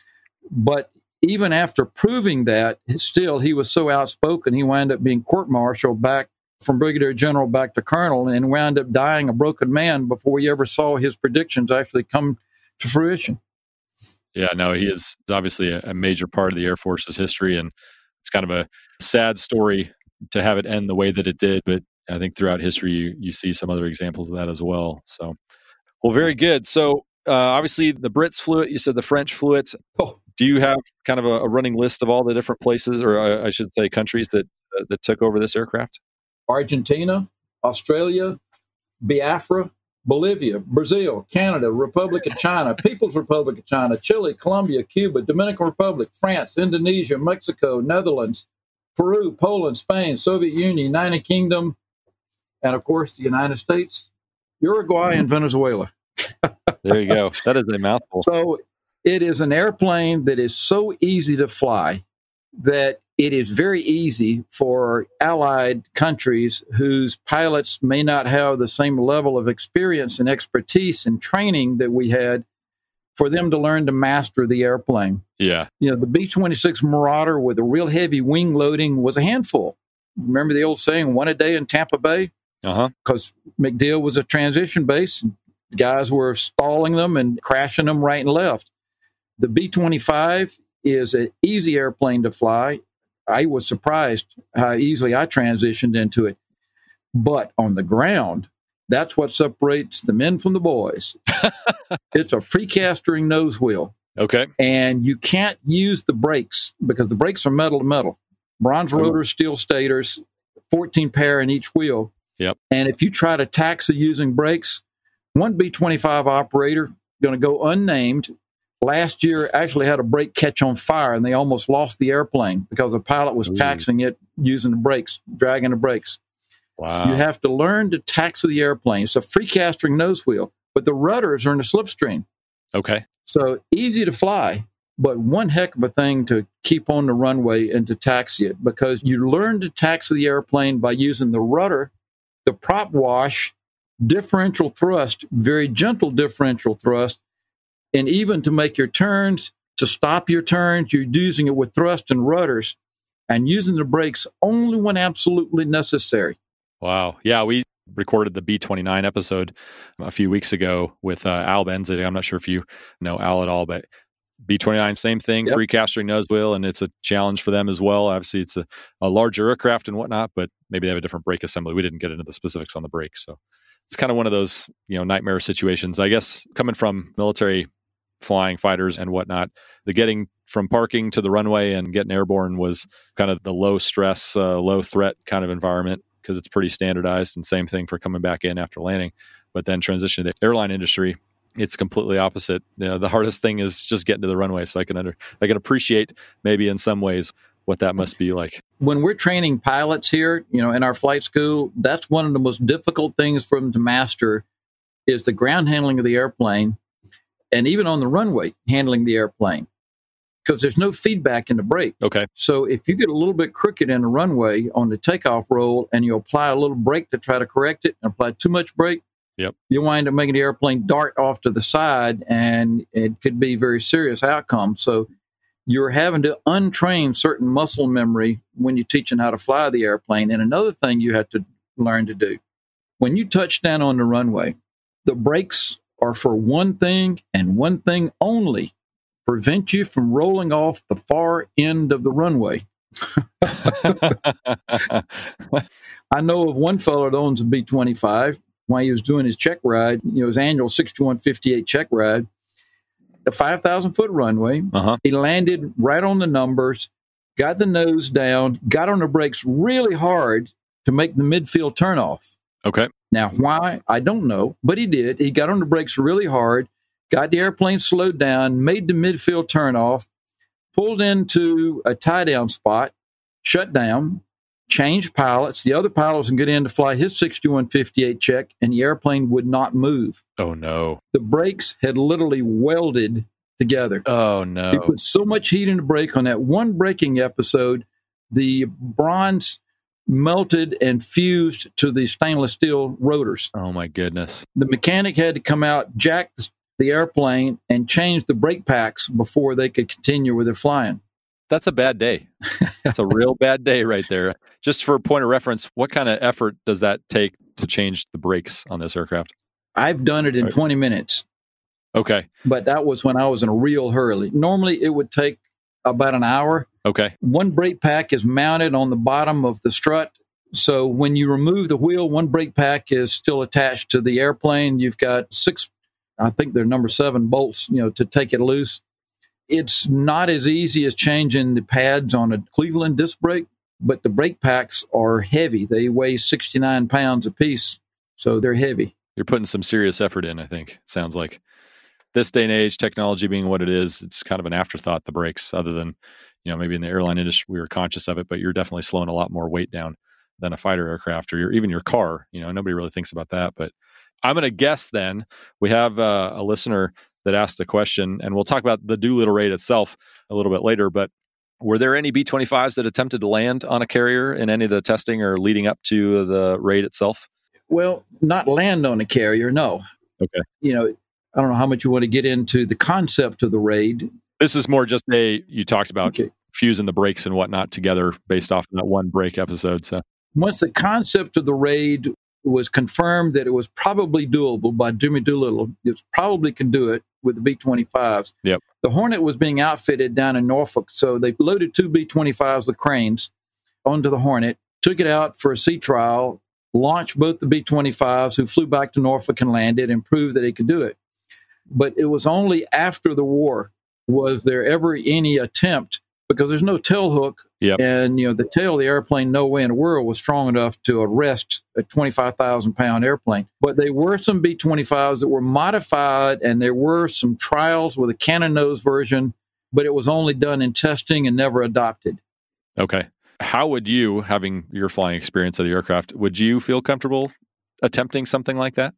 But even after proving that, still, he was so outspoken, he wound up being court-martialed back from brigadier general back to colonel and wound up dying a broken man before he ever saw his predictions actually come to fruition. Yeah, no, he is obviously a major part of the Air Force's history, and it's kind of a sad story to have it end the way that it did, but I think throughout history, you see some other examples of that as well. So, well, very good. So, obviously, the Brits flew it. You said the French flew it. Oh. Do you have kind of a running list of all the different places, or I should say countries that took over this aircraft? Argentina, Australia, Biafra, Bolivia, Brazil, Canada, Republic of China, People's Republic of China, Chile, Colombia, Cuba, Dominican Republic, France, Indonesia, Mexico, Netherlands, Peru, Poland, Spain, Soviet Union, United Kingdom, and of course the United States, Uruguay, and Venezuela. There you go. That is a mouthful. So it is an airplane that is so easy to fly that it is very easy for allied countries whose pilots may not have the same level of experience and expertise and training that we had, for them to learn to master the airplane. Yeah. The B-26 Marauder with a real heavy wing loading was a handful. Remember the old saying, one a day in Tampa Bay? Because MacDill was a transition base. Guys were stalling them and crashing them right and left. The B-25 is an easy airplane to fly. I was surprised how easily I transitioned into it. But on the ground, that's what separates the men from the boys. It's a free-castering nose wheel. Okay. And you can't use the brakes because the brakes are metal to metal. Bronze rotors, steel stators, 14 pair in each wheel. Yep. And if you try to taxi using brakes, one B-25 operator, going to go unnamed, last year actually had a brake catch on fire, and they almost lost the airplane because the pilot was taxiing it using the brakes, dragging the brakes. Wow. You have to learn to taxi the airplane. It's a free-castering nose wheel, but the rudders are in a slipstream. Okay. So easy to fly, but one heck of a thing to keep on the runway and to taxi it, because you learn to taxi the airplane by using the rudder, the prop wash, differential thrust, very gentle differential thrust, and even to make your turns, to stop your turns, you're using it with thrust and rudders and using the brakes only when absolutely necessary. Wow. Yeah, we recorded the B-29 episode a few weeks ago with Al Benzik. I'm not sure if you know Al at all, but B-29, same thing, Yep. free castering nose wheel, and it's a challenge for them as well. Obviously, it's a larger aircraft and whatnot, but maybe they have a different brake assembly. We didn't get into the specifics on the brakes, so it's kind of one of those nightmare situations. I guess coming from military flying fighters and whatnot, the getting from parking to the runway and getting airborne was kind of the low stress, low threat kind of environment because it's pretty standardized, and same thing for coming back in after landing. But then transition to the airline industry, it's completely opposite. The hardest thing is just getting to the runway. So I can appreciate maybe in some ways what that must be like. When we're training pilots here, in our flight school, that's one of the most difficult things for them to master is the ground handling of the airplane, and even on the runway, handling the airplane, because there's no feedback in the brake. Okay. So if you get a little bit crooked in the runway on the takeoff roll and you apply a little brake to try to correct it and apply too much brake, yep, you wind up making the airplane dart off to the side, and it could be a very serious outcome. So you're having to untrain certain muscle memory when you're teaching how to fly the airplane. And another thing you have to learn to do, when you touch down on the runway, the brakes are for one thing and one thing only: prevent you from rolling off the far end of the runway. I know of one fellow that owns a B-25. While he was doing his check ride, his annual 6158 check ride, the 5,000-foot runway, he landed right on the numbers, got the nose down, got on the brakes really hard to make the midfield turnoff. Okay. Now, why? I don't know, but he did. He got on the brakes really hard, got the airplane slowed down, made the midfield turnoff, pulled into a tie-down spot, shut down, changed pilots. The other pilot was going to get in to fly his 6158 check, and the airplane would not move. Oh, no. The brakes had literally welded together. Oh, no. He put so much heat in the brake on that one braking episode, the bronze melted and fused to the stainless steel rotors. Oh, my goodness. The mechanic had to come out, jack the airplane, and change the brake packs before they could continue with their flying. That's a bad day. That's a real bad day right there. Just for a point of reference, what kind of effort does that take to change the brakes on this aircraft? I've done it in 20 minutes. Okay. But that was when I was in a real hurry. Normally, it would take about an hour. Okay. One brake pack is mounted on the bottom of the strut. So when you remove the wheel, one brake pack is still attached to the airplane. You've got 6, I think they're number 7 bolts, to take it loose. It's not as easy as changing the pads on a Cleveland disc brake, but the brake packs are heavy. They weigh 69 pounds apiece, so they're heavy. You're putting some serious effort in, I think. It sounds like this day and age, technology being what it is, it's kind of an afterthought, the brakes, other than, maybe in the airline industry, we were conscious of it, but you're definitely slowing a lot more weight down than a fighter aircraft or even your car. Nobody really thinks about that. But I'm going to guess then we have a listener that asked a question, and we'll talk about the Doolittle raid itself a little bit later, but Were there any B-25s that attempted to land on a carrier in any of the testing or leading up to the raid itself? Well, not land on a carrier, no. Okay. I don't know how much you want to get into the concept of the raid. This is more just you talked about fusing the brakes and whatnot together based off of that one brake episode. So once the concept of the raid was confirmed that it was probably doable by Jimmy Doolittle, it probably can do it with the B-25s. Yep. The Hornet was being outfitted down in Norfolk, so they loaded 2 B-25s with cranes onto the Hornet, took it out for a sea trial, launched both the B-25s, who flew back to Norfolk and landed and proved that it could do it. But it was only after the war was there ever any attempt, because there's no tail hook, and the tail of the airplane no way in the world was strong enough to arrest a 25,000-pound airplane. But there were some B-25s that were modified, and there were some trials with a cannon nose version, but it was only done in testing and never adopted. Okay. How would you, having your flying experience of the aircraft, would you feel comfortable attempting something like that?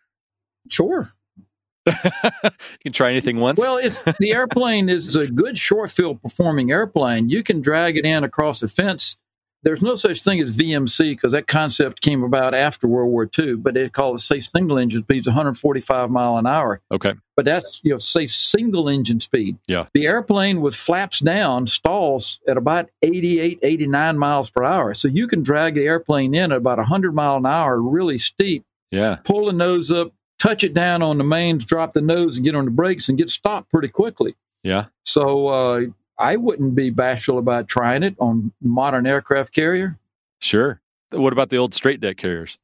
Sure. You can try anything once. Well, the airplane is a good short field performing airplane. You can drag it in across the fence. There's no such thing as VMC because that concept came about after World War II, but they call it safe single engine speeds 145 mile an hour. Okay. But that's safe single engine speed. Yeah. The airplane with flaps down stalls at about 88, 89 miles per hour. So you can drag the airplane in at about 100 mile an hour, really steep. Yeah. Pull the nose up, touch it down on the mains, drop the nose and get on the brakes and get stopped pretty quickly. Yeah. So I wouldn't be bashful about trying it on modern aircraft carrier. Sure. What about the old straight deck carriers?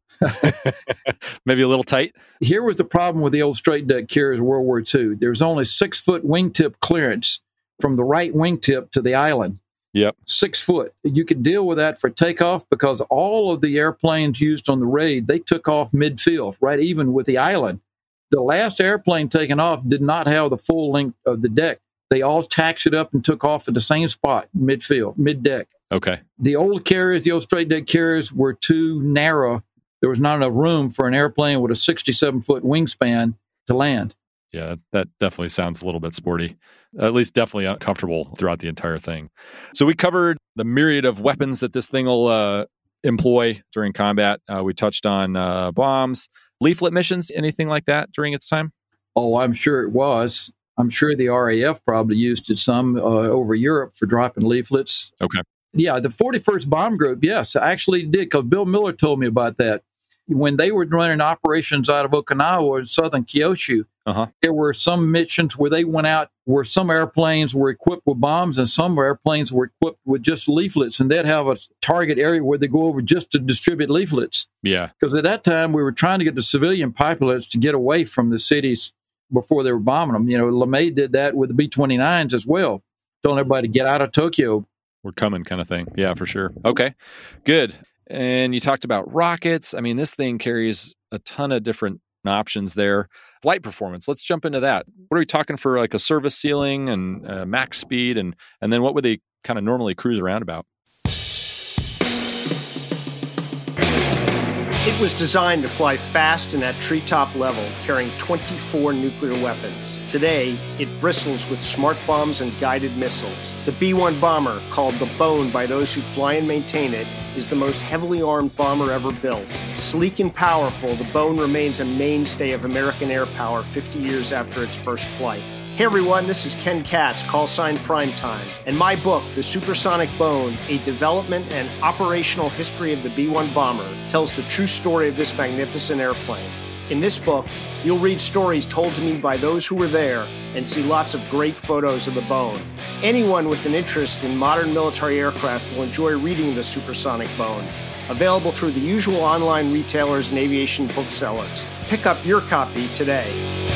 Maybe a little tight? Here was the problem with the old straight deck carriers in World War II. There's only 6-foot wingtip clearance from the right wingtip to the island. Yep. 6 foot. You could deal with that for takeoff because all of the airplanes used on the raid, they took off midfield, right even with the island. The last airplane taken off did not have the full length of the deck. They all taxed it up and took off at the same spot, midfield, mid-deck. Okay. The old carriers, the old straight deck carriers were too narrow. There was not enough room for an airplane with a 67-foot wingspan to land. Yeah, that definitely sounds a little bit sporty, at least definitely uncomfortable throughout the entire thing. So we covered the myriad of weapons that this thing will employ during combat. We touched on bombs, leaflet missions, anything like that during its time? Oh, I'm sure it was. I'm sure the RAF probably used it some over Europe for dropping leaflets. Okay. Yeah, the 41st Bomb Group, yes, I actually did, because Bill Miller told me about that. When they were running operations out of Okinawa and southern Kyushu, there were some missions where they went out where some airplanes were equipped with bombs and some airplanes were equipped with just leaflets, and they'd have a target area where they go over just to distribute leaflets. Yeah. Because at that time, we were trying to get the civilian pilots to get away from the cities before they were bombing them. LeMay did that with the B-29s as well, telling everybody to get out of Tokyo. We're coming kind of thing. Yeah, for sure. Okay, good. And you talked about rockets. I mean, this thing carries a ton of different options there. Flight performance, let's jump into that. What are we talking for, like a service ceiling and max speed? And then what would they kind of normally cruise around about? It was designed to fly fast and at treetop level, carrying 24 nuclear weapons. Today, it bristles with smart bombs and guided missiles. The B-1 bomber, called the Bone by those who fly and maintain it, is the most heavily armed bomber ever built. Sleek and powerful, the Bone remains a mainstay of American air power 50 years after its first flight. Hey everyone, this is Ken Katz, callsign Primetime, and my book, The Supersonic Bone, A Development and Operational History of the B-1 Bomber, tells the true story of this magnificent airplane. In this book, you'll read stories told to me by those who were there and see lots of great photos of the Bone. Anyone with an interest in modern military aircraft will enjoy reading The Supersonic Bone, available through the usual online retailers and aviation booksellers. Pick up your copy today.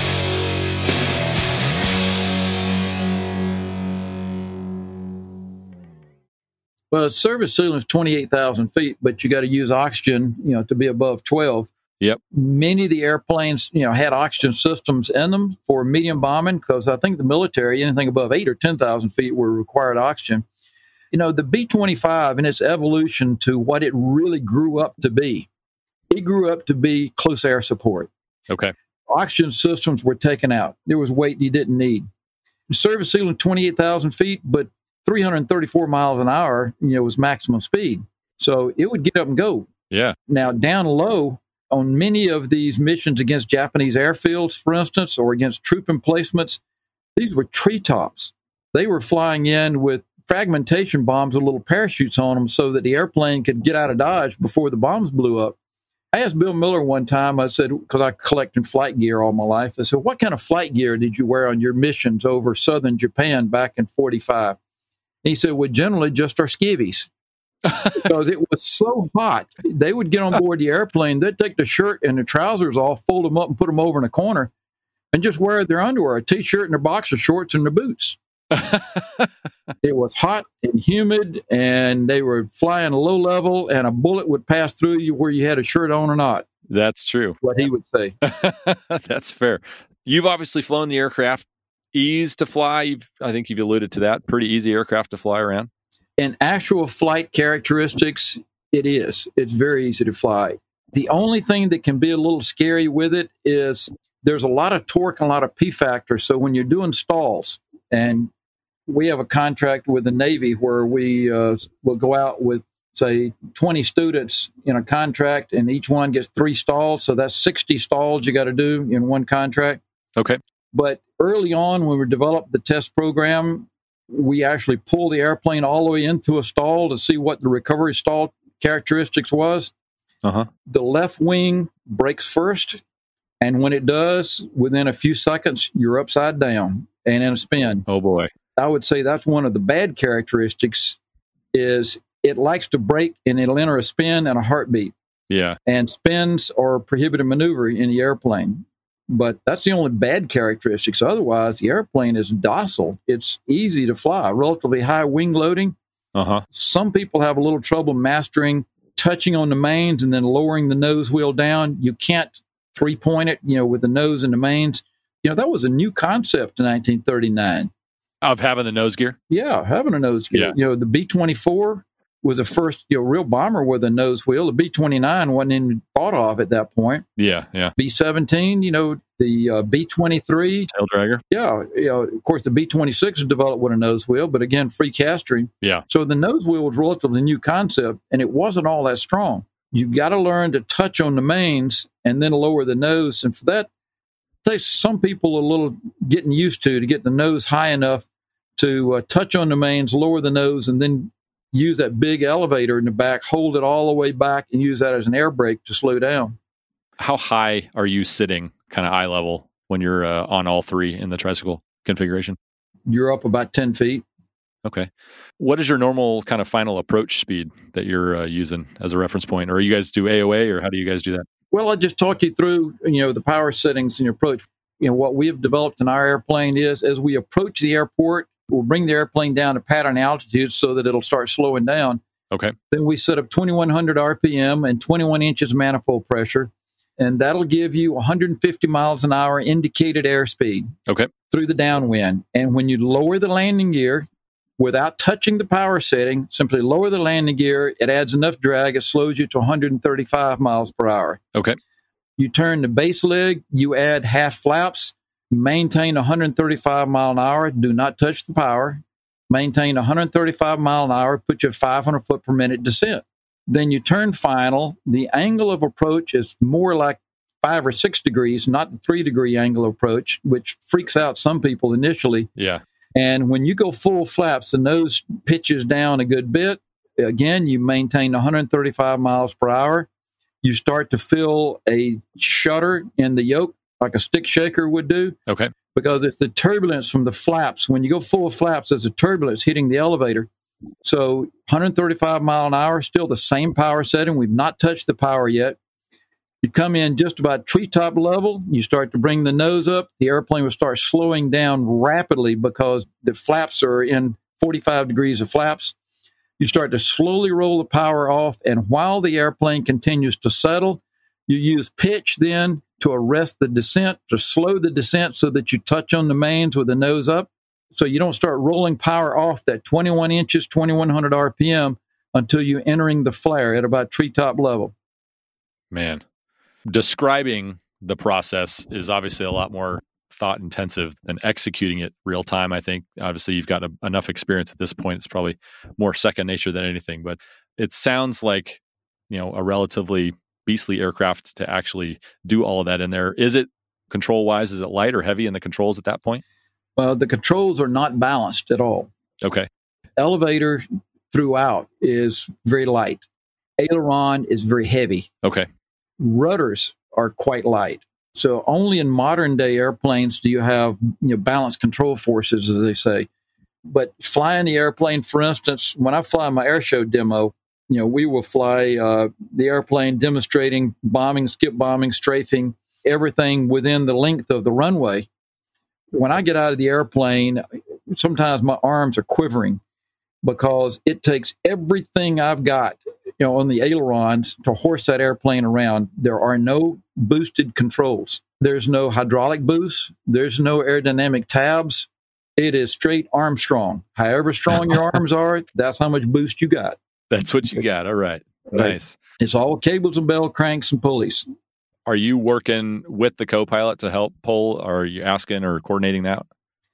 Well, the service ceiling is 28,000 feet, but you got to use oxygen, to be above 12. Yep. Many of the airplanes, had oxygen systems in them for medium bombing, because I think the military, anything above 8 or 10,000 feet were required oxygen. The B-25 in its evolution to what it really grew up to be, it grew up to be close air support. Okay. Oxygen systems were taken out. There was weight you didn't need. The service ceiling, 28,000 feet, but 334 miles an hour, was maximum speed. So it would get up and go. Yeah. Now, down low on many of these missions against Japanese airfields, for instance, or against troop emplacements, these were treetops. They were flying in with fragmentation bombs with little parachutes on them so that the airplane could get out of Dodge before the bombs blew up. I asked Bill Miller one time, I said, because I collected flight gear all my life, I said, what kind of flight gear did you wear on your missions over southern Japan back in 45? And he said, well, generally just our skivvies. Because it was so hot. They would get on board the airplane, they'd take the shirt and the trousers off, fold them up and put them over in a corner, and just wear their underwear, a T-shirt and their boxer shorts and their boots. It was hot and humid, and they were flying low level, and a bullet would pass through you where you had a shirt on or not. That's true. What he would say. That's fair. You've obviously flown the aircraft. Ease to fly, I think you've alluded to that. Pretty easy aircraft to fly around. In actual flight characteristics, it is. It's very easy to fly. The only thing that can be a little scary with it is there's a lot of torque and a lot of P factor. So when you're doing stalls, and we have a contract with the Navy where we will go out with, say, 20 students in a contract, and each one gets 3 stalls. So that's 60 stalls you got to do in one contract. Okay. But early on, when we developed the test program, we actually pulled the airplane all the way into a stall to see what the recovery stall characteristics was. Uh-huh. The left wing brakes first, and when it does, within a few seconds, you're upside down and in a spin. Oh, boy. I would say that's one of the bad characteristics is it likes to brake, and it'll enter a spin and a heartbeat. Yeah. And spins are prohibited maneuver in the airplane. But that's the only bad characteristics. Otherwise, the airplane is docile. It's easy to fly, relatively high wing loading. Uh-huh. Some people have a little trouble mastering touching on the mains and then lowering the nose wheel down. You can't 3-point it, with the nose and the mains. That was a new concept in 1939. Of having the nose gear? Yeah, having a nose gear. Yeah. The B-24 was the first real bomber with a nose wheel. The B-29 wasn't even thought of at that point. Yeah, yeah. B-17, the B-23. Tail dragger. Yeah, of course, the B-26 was developed with a nose wheel, but again, free castering. Yeah. So the nose wheel was a relatively new concept, and it wasn't all that strong. You've got to learn to touch on the mains and then lower the nose. And for that, it takes some people a little getting used to get the nose high enough to touch on the mains, lower the nose, and then use that big elevator in the back, hold it all the way back, and use that as an air brake to slow down. How high are you sitting, kind of eye level, when you're on all 3 in the tricycle configuration? You're up about 10 feet. Okay. What is your normal kind of final approach speed that you're using as a reference point? Or you guys do AOA, or how do you guys do that? Well, I'll just talk you through, the power settings and your approach. What we have developed in our airplane is as we approach the airport, we'll bring the airplane down to pattern altitude so that it'll start slowing down. Okay. Then we set up 2,100 RPM and 21 inches manifold pressure, and that'll give you 150 miles an hour indicated airspeed. Okay. Through the downwind. And when you lower the landing gear, without touching the power setting, simply lower the landing gear, it adds enough drag, it slows you to 135 miles per hour. Okay. You turn the base leg, you add half flaps, maintain 135 mile an hour, do not touch the power, maintain 135 mile an hour, put you 500 foot per minute descent. Then you turn final, the angle of approach is more like 5 or 6 degrees, not the 3-degree angle approach, which freaks out some people initially. Yeah. And when you go full flaps, the nose pitches down a good bit. Again, you maintain 135 miles per hour. You start to feel a shudder in the yoke, like a stick shaker would do. Okay. Because it's the turbulence from the flaps. When you go full flaps, there's a turbulence hitting the elevator. So 135 mile an hour, still the same power setting. We've not touched the power yet. You come in just about treetop level. You start to bring the nose up. The airplane will start slowing down rapidly because the flaps are in 45 degrees of flaps. You start to slowly roll the power off, and while the airplane continues to settle, you use pitch then to arrest the descent, to slow the descent so that you touch on the mains with the nose up, so you don't start rolling power off that 21 inches, 2,100 RPM until you're entering the flare at about treetop level. Man, describing the process is obviously a lot more thought intensive than executing it real time. I think obviously you've got enough experience at this point. It's probably more second nature than anything, but it sounds like, a relatively beastly aircraft to actually do all of that in there. Is it control wise? Is it light or heavy in the controls at that point? Well, the controls are not balanced at all. Okay. Elevator throughout is very light. Aileron is very heavy. Okay. Rudders are quite light. So only in modern day airplanes do you have balanced control forces, as they say. But flying the airplane, for instance, when I fly my air show demo, we will fly the airplane demonstrating bombing, skip bombing, strafing, everything within the length of the runway. When I get out of the airplane, sometimes my arms are quivering because it takes everything I've got, on the ailerons to horse that airplane around. There are no boosted controls. There's no hydraulic boost. There's no aerodynamic tabs. It is straight Armstrong. However strong your arms are, that's how much boost you got. That's what you got. All right. Nice. It's all cables and bell cranks and pulleys. Are you working with the co-pilot to help pull? Or are you asking or coordinating that?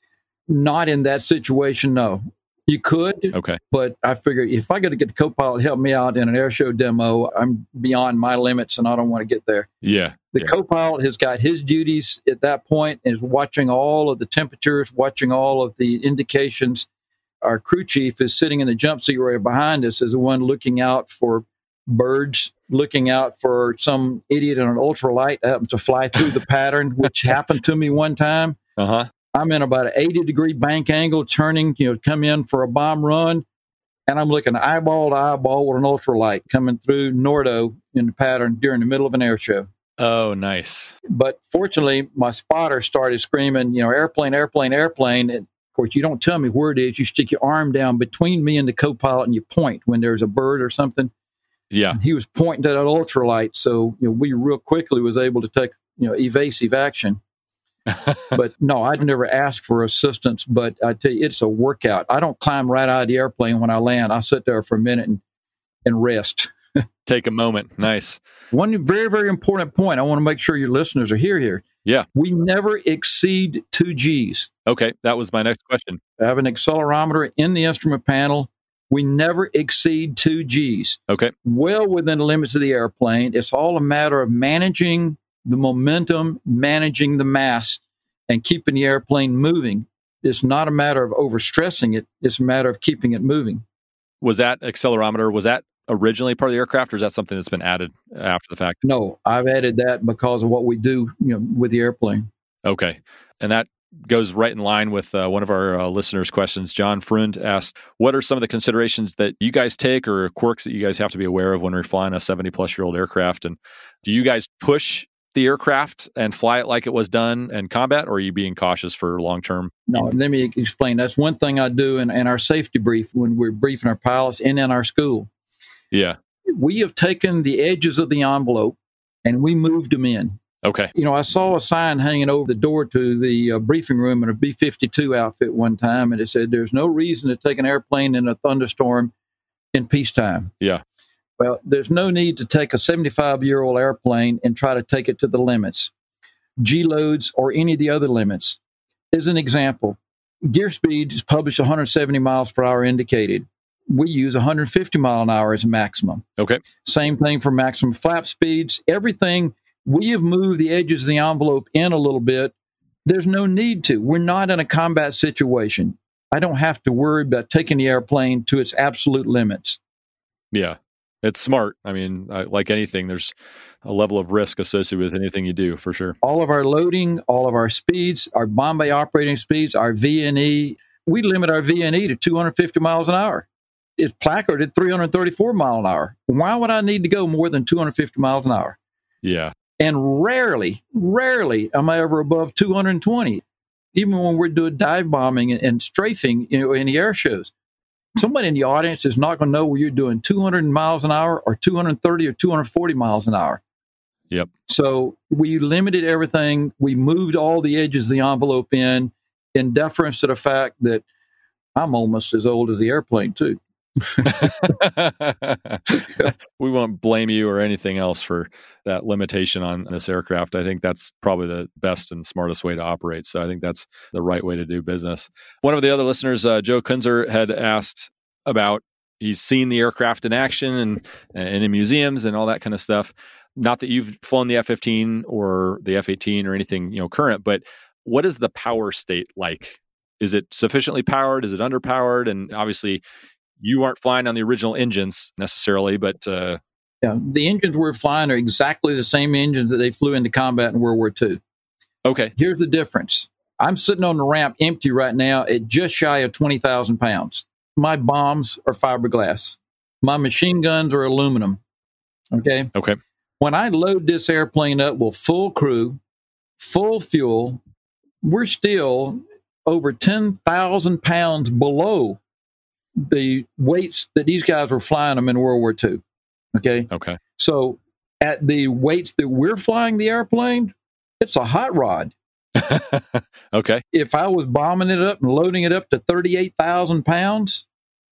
Not in that situation, no. You could, okay, but I figure if I got to get the co-pilot to help me out in an air show demo, I'm beyond my limits and I don't want to get there. Yeah. The co-pilot has got his duties at that point, is watching all of the temperatures, watching all of the indications. Our crew chief is sitting in the jump seat right behind us, is the one looking out for birds, looking out for some idiot in an ultralight that happens to fly through the pattern, which happened to me one time. Uh-huh. I'm in about an 80-degree bank angle, turning, come in for a bomb run, and I'm looking eyeball to eyeball with an ultralight coming through Nordo in the pattern during the middle of an air show. Oh, nice. But fortunately, my spotter started screaming, airplane, airplane, airplane. And of course, you don't tell me where it is. You stick your arm down between me and the co-pilot and you point when there's a bird or something. Yeah. And he was pointing to that ultralight. So, we real quickly was able to take, evasive action. But no, I'd never ask for assistance, but I tell you, it's a workout. I don't climb right out of the airplane when I land. I sit there for a minute and rest. Take a moment. Nice. One very, very important point I want to make sure your listeners are here. Yeah. We never exceed 2 Gs. Okay. That was my next question. I have an accelerometer in the instrument panel. We never exceed 2 Gs. Okay. Well within the limits of the airplane. It's all a matter of managing the momentum, managing the mass, and keeping the airplane moving. It's not a matter of overstressing it. It's a matter of keeping it moving. Was that accelerometer, was that originally part of the aircraft, or is that something that's been added after the fact? No, I've added that because of what we do with the airplane. Okay. And that goes right in line with one of our listeners' questions. John Frund asked, what are some of the considerations that you guys take or quirks that you guys have to be aware of when we're flying a 70-plus-year-old aircraft? And do you guys push the aircraft and fly it like it was done in combat, or are you being cautious for long-term? No, let me explain. That's one thing I do in our safety brief when we're briefing our pilots and in our school. Yeah. We have taken the edges of the envelope and we moved them in. Okay. I saw a sign hanging over the door to the briefing room in a B-52 outfit one time, and it said, there's no reason to take an airplane in a thunderstorm in peacetime. Yeah. Well, there's no need to take a 75-year-old airplane and try to take it to the limits, G-loads or any of the other limits. As an example, gear speed is published 170 miles per hour indicated. We use 150 mile an hour as a maximum. Okay. Same thing for maximum flap speeds. Everything, we have moved the edges of the envelope in a little bit. There's no need to. We're not in a combat situation. I don't have to worry about taking the airplane to its absolute limits. Yeah. It's smart. I mean, like anything, there's a level of risk associated with anything you do, for sure. All of our loading, all of our speeds, our Bombay operating speeds, our VNE, we limit our VNE to 250 miles an hour. It's placarded 334 mile an hour. Why would I need to go more than 250 miles an hour? Yeah. And rarely am I ever above 220. Even when we're doing dive bombing and strafing, in the air shows. Somebody in the audience is not going to know where you're doing 200 miles an hour or 230 or 240 miles an hour. Yep. So we limited everything. We moved all the edges of the envelope in deference to the fact that I'm almost as old as the airplane, too. We won't blame you or anything else for that limitation on this aircraft. I think that's probably the best and smartest way to operate. So I think that's the right way to do business. One of the other listeners, Joe Kunzer, had asked about, he's seen the aircraft in action and in museums and all that kind of stuff. Not that you've flown the F-15 or the F-18 or anything, current, but what is the power state like? Is it sufficiently powered? Is it underpowered? And obviously, you aren't flying on the original engines necessarily, but the engines we're flying are exactly the same engines that they flew into combat in World War II. Okay. Here's the difference. I'm sitting on the ramp empty right now at just shy of 20,000 pounds. My bombs are fiberglass. My machine guns are aluminum. Okay. Okay. When I load this airplane up with full crew, full fuel, we're still over 10,000 pounds below the weights that these guys were flying them in World War II. Okay. Okay. So at the weights that we're flying the airplane, it's a hot rod. Okay. If I was bombing it up and loading it up to 38,000 pounds,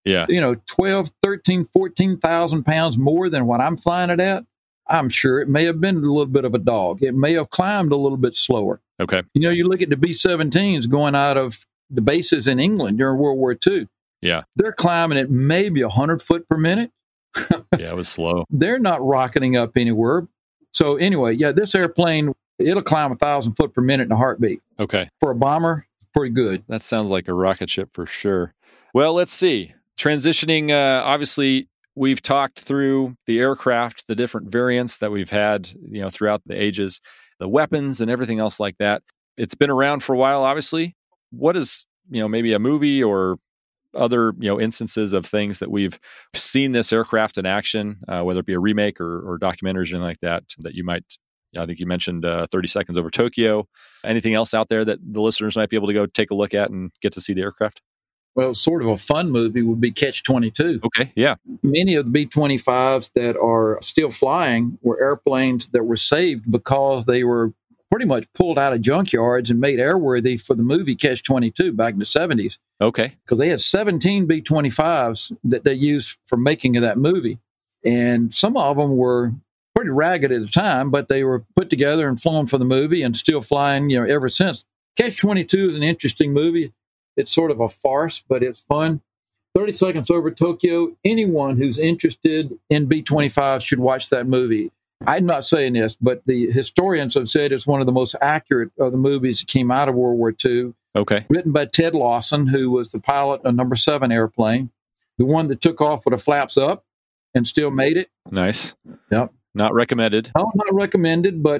12, 13, 14,000 pounds more than what I'm flying it at, I'm sure it may have been a little bit of a dog. It may have climbed a little bit slower. Okay. You look at the B-17s going out of the bases in England during World War II. Yeah. They're climbing at maybe 100 foot per minute. Yeah, it was slow. They're not rocketing up anywhere. So anyway, this airplane, it'll climb 1,000 foot per minute in a heartbeat. Okay. For a bomber, pretty good. That sounds like a rocket ship for sure. Well, let's see. Transitioning, obviously, we've talked through the aircraft, the different variants that we've had, throughout the ages, the weapons and everything else like that. It's been around for a while, obviously. What is, maybe a movie or other, instances of things that we've seen this aircraft in action, whether it be a remake or documentaries or anything like that you might, I think you mentioned 30 Seconds Over Tokyo. Anything else out there that the listeners might be able to go take a look at and get to see the aircraft? Well, sort of a fun movie would be Catch-22. Okay, yeah. Many of the B-25s that are still flying were airplanes that were saved because they were pretty much pulled out of junkyards and made airworthy for the movie Catch-22 back in the 70s. Okay. Because they had 17 B-25s that they used for making of that movie. And some of them were pretty ragged at the time, but they were put together and flown for the movie and still flying, ever since. Catch-22 is an interesting movie. It's sort of a farce, but it's fun. 30 Seconds Over Tokyo, anyone who's interested in B-25 should watch that movie. I'm not saying this, but the historians have said it's one of the most accurate of the movies that came out of World War II. Okay. Written by Ted Lawson, who was the pilot of No. 7 airplane, the one that took off with the flaps up and still made it. Nice. Yep. Not recommended. Oh, not recommended, but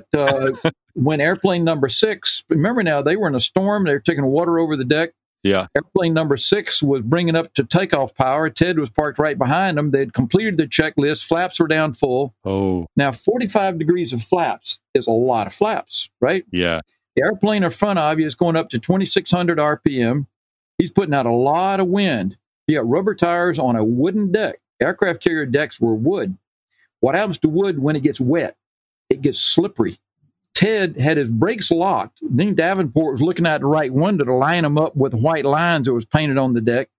when airplane No. 6, remember now, they were in a storm. They were taking water over the deck. Yeah. Airplane No. 6 was bringing up to takeoff power. Ted was parked right behind them. They'd completed the checklist. Flaps were down full. Oh. Now, 45 degrees of flaps is a lot of flaps, right? Yeah. The airplane in front of you is going up to 2,600 RPM. He's putting out a lot of wind. You got rubber tires on a wooden deck. Aircraft carrier decks were wood. What happens to wood when it gets wet? It gets slippery. Ted had his brakes locked. Dean Davenport was looking out the right window to line them up with white lines that was painted on the deck.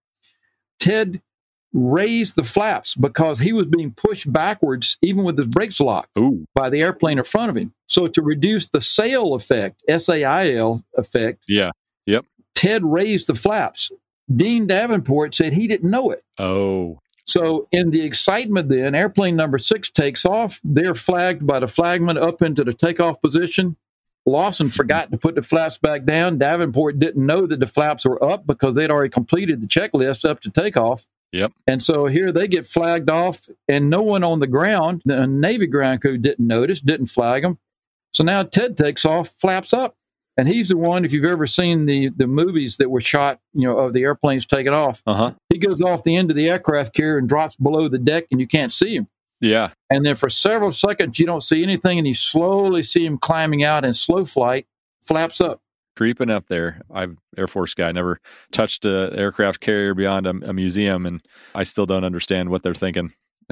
Ted raised the flaps because he was being pushed backwards, even with his brakes locked, by the airplane in front of him. So to reduce the sail effect, SAIL effect, Yep. Ted raised the flaps. Dean Davenport said he didn't know it. Oh. So in the excitement then, airplane No. 6 takes off. They're flagged by the flagman up into the takeoff position. Lawson forgot to put the flaps back down. Davenport didn't know that the flaps were up because they'd already completed the checklist up to takeoff. Yep. And so here they get flagged off, and no one on the ground, the Navy ground crew didn't notice, didn't flag them. So now Ted takes off, flaps up. And he's the one, if you've ever seen the movies that were shot, of the airplanes taking off, he goes off the end of the aircraft carrier and drops below the deck, and you can't see him. Yeah. And then for several seconds, you don't see anything, and you slowly see him climbing out in slow flight, flaps up. Creeping up there. I'm Air Force guy, never touched an aircraft carrier beyond a museum, and I still don't understand what they're thinking.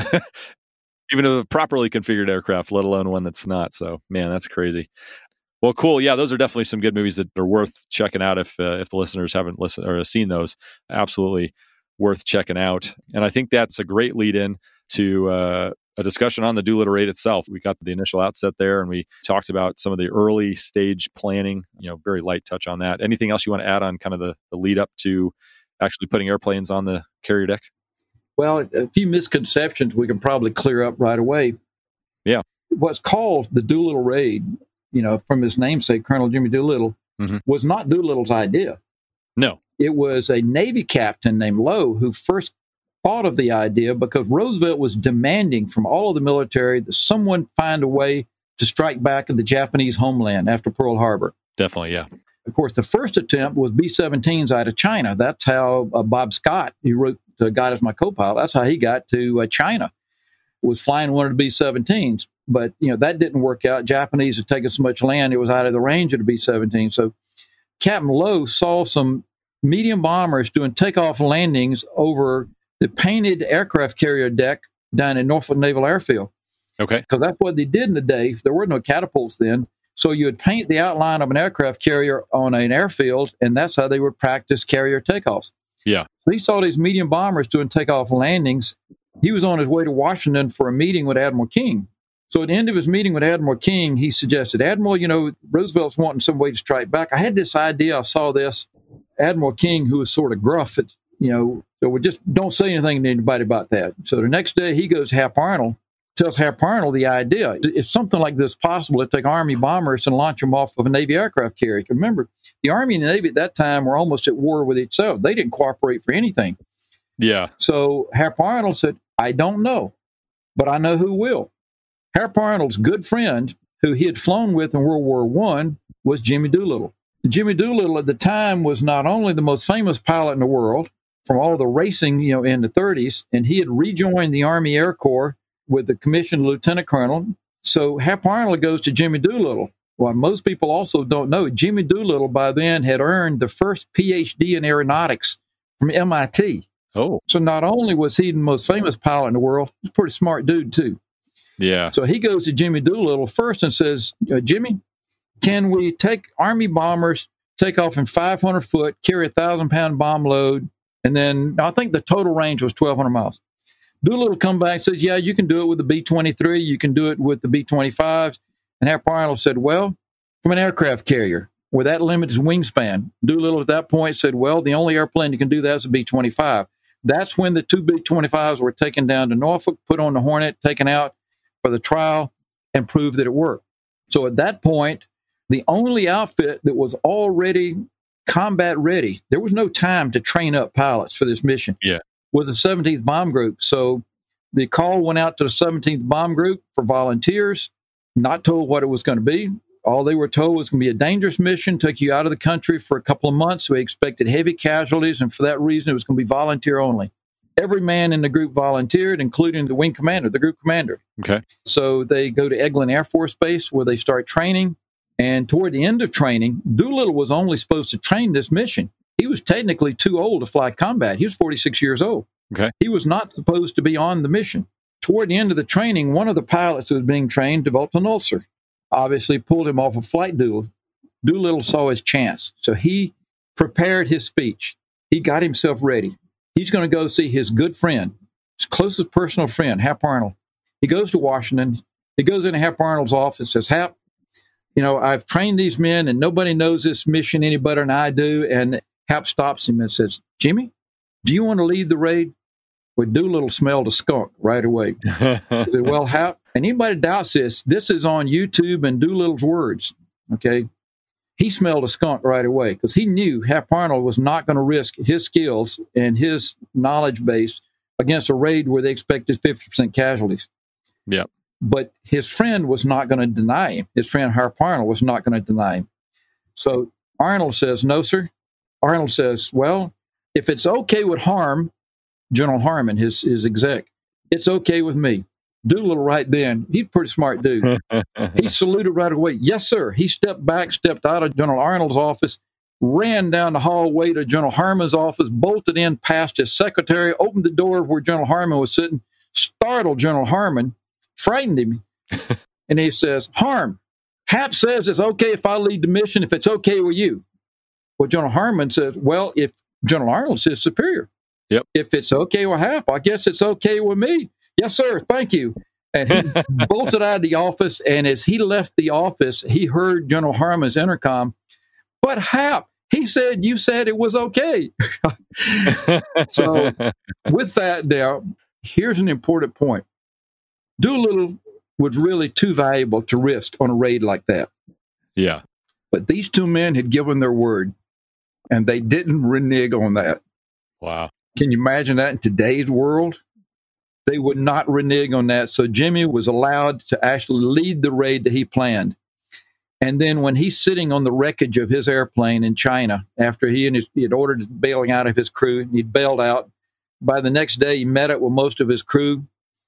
Even a properly configured aircraft, let alone one that's not. So, man, that's crazy. Well, cool. Yeah, those are definitely some good movies that are worth checking out if the listeners haven't listened or seen those. Absolutely. worth checking out. And I think that's a great lead in to a discussion on the Doolittle raid itself. We got the initial outset there, and we talked about some of the early stage planning, very light touch on that. Anything else you want to add on kind of the lead up to actually putting airplanes on the carrier deck? Well, a few misconceptions we can probably clear up right away. Yeah. What's called the Doolittle raid, from his namesake, Colonel Jimmy Doolittle, was not Doolittle's idea. No. It was a Navy captain named Lowe who first thought of the idea because Roosevelt was demanding from all of the military that someone find a way to strike back at the Japanese homeland after Pearl Harbor. Definitely, yeah. Of course, the first attempt was B-17s out of China. That's how Bob Scott, who wrote "God Is My Co-Pilot," that's how he got to China, was flying one of the B-17s. But, that didn't work out. Japanese had taken so much land, it was out of the range of the B-17. So Captain Lowe saw some medium bombers doing takeoff and landings over the painted aircraft carrier deck down in Norfolk Naval Airfield. Okay. Because that's what they did in the day. There were no catapults then. So you would paint the outline of an aircraft carrier on an airfield, and that's how they would practice carrier takeoffs. Yeah. So he saw these medium bombers doing takeoff and landings. He was on his way to Washington for a meeting with Admiral King. So at the end of his meeting with Admiral King, he suggested, Admiral, Roosevelt's wanting some way to strike back. I had this idea. I saw this. Admiral King, who was sort of gruff, so we just don't say anything to anybody about that. So the next day he goes to Hap Arnold, tells Hap Arnold the idea. If something like this possible, to take Army bombers and launch them off of a Navy aircraft carrier. Remember, the Army and the Navy at that time were almost at war with each other. They didn't cooperate for anything. Yeah. So Hap Arnold said, I don't know, but I know who will. Hap Arnold's good friend, who he had flown with in World War I, was Jimmy Doolittle. Jimmy Doolittle at the time was not only the most famous pilot in the world from all the racing, in the 30s, and he had rejoined the Army Air Corps with the commissioned lieutenant colonel. So Hap Arnold goes to Jimmy Doolittle. Well, most people also don't know, Jimmy Doolittle by then had earned the first PhD in aeronautics from MIT. Oh. So not only was he the most famous pilot in the world, he's a pretty smart dude too. Yeah. So he goes to Jimmy Doolittle first and says, Jimmy, can we take Army bombers, take off in 500 foot, carry a 1,000-pound bomb load, and then I think the total range was 1,200 miles. Doolittle come back and says, yeah, you can do it with the B-23, you can do it with the B-25s. And Hap Arnold said, well, from an aircraft carrier, where that limited wingspan. Doolittle at that point said, well, the only airplane you can do that is a B-25. That's when the two B-25s were taken down to Norfolk, put on the Hornet, taken out for the trial, and proved that it worked. So at that point, the only outfit that was already combat ready, there was no time to train up pilots for this mission, was the 17th Bomb Group. So the call went out to the 17th Bomb Group for volunteers, not told what it was going to be. All they were told was going to be a dangerous mission, take you out of the country for a couple of months. So they expected heavy casualties, and for that reason, it was going to be volunteer only. Every man in the group volunteered, including the wing commander, the group commander. Okay. So they go to Eglin Air Force Base, where they start training. And toward the end of training, Doolittle was only supposed to train this mission. He was technically too old to fly combat. He was 46 years old. Okay. He was not supposed to be on the mission. Toward the end of the training, one of the pilots who was being trained developed an ulcer. Obviously pulled him off a flight duel. Doolittle saw his chance. So he prepared his speech. He got himself ready. He's going to go see his good friend, his closest personal friend, Hap Arnold. He goes to Washington. He goes into Hap Arnold's office and says, Hap, I've trained these men and nobody knows this mission any better than I do. And Hap stops him and says, Jimmy, do you want to lead the raid? Well, Doolittle smelled a skunk right away. He said, well, Hap, and anybody doubts this is on YouTube and Doolittle's words, okay? He smelled a skunk right away because he knew Hap Arnold was not going to risk his skills and his knowledge base against a raid where they expected 50% casualties. Yeah. But his friend was not going to deny him. His friend Hap Arnold was not going to deny him. So Arnold says, no, sir. Arnold says, well, if it's okay with General Harmon, his exec, it's okay with me. Doolittle right then, he's a pretty smart dude. He saluted right away. Yes, sir. He stepped back, stepped out of General Arnold's office, ran down the hallway to General Harmon's office, bolted in past his secretary, opened the door where General Harmon was sitting, startled General Harmon, frightened him. And he says, Harm, Hap says it's okay if I lead the mission, if it's okay with you. Well, General Harmon says, well, if General Arnold's his superior, Yep. If it's okay with Hap, I guess it's okay with me. Yes, sir. Thank you. And he bolted out of the office. And as he left the office, he heard General Harmon's intercom. But Hap, he said, you said it was okay. So with that now, here's an important point. Doolittle was really too valuable to risk on a raid like that. Yeah. But these two men had given their word, and they didn't renege on that. Wow. Can you imagine that in today's world? They would not renege on that. So Jimmy was allowed to actually lead the raid that he planned. And then when he's sitting on the wreckage of his airplane in China, after he had ordered bailing out of his crew, and he'd bailed out, by the next day he met up with most of his crew.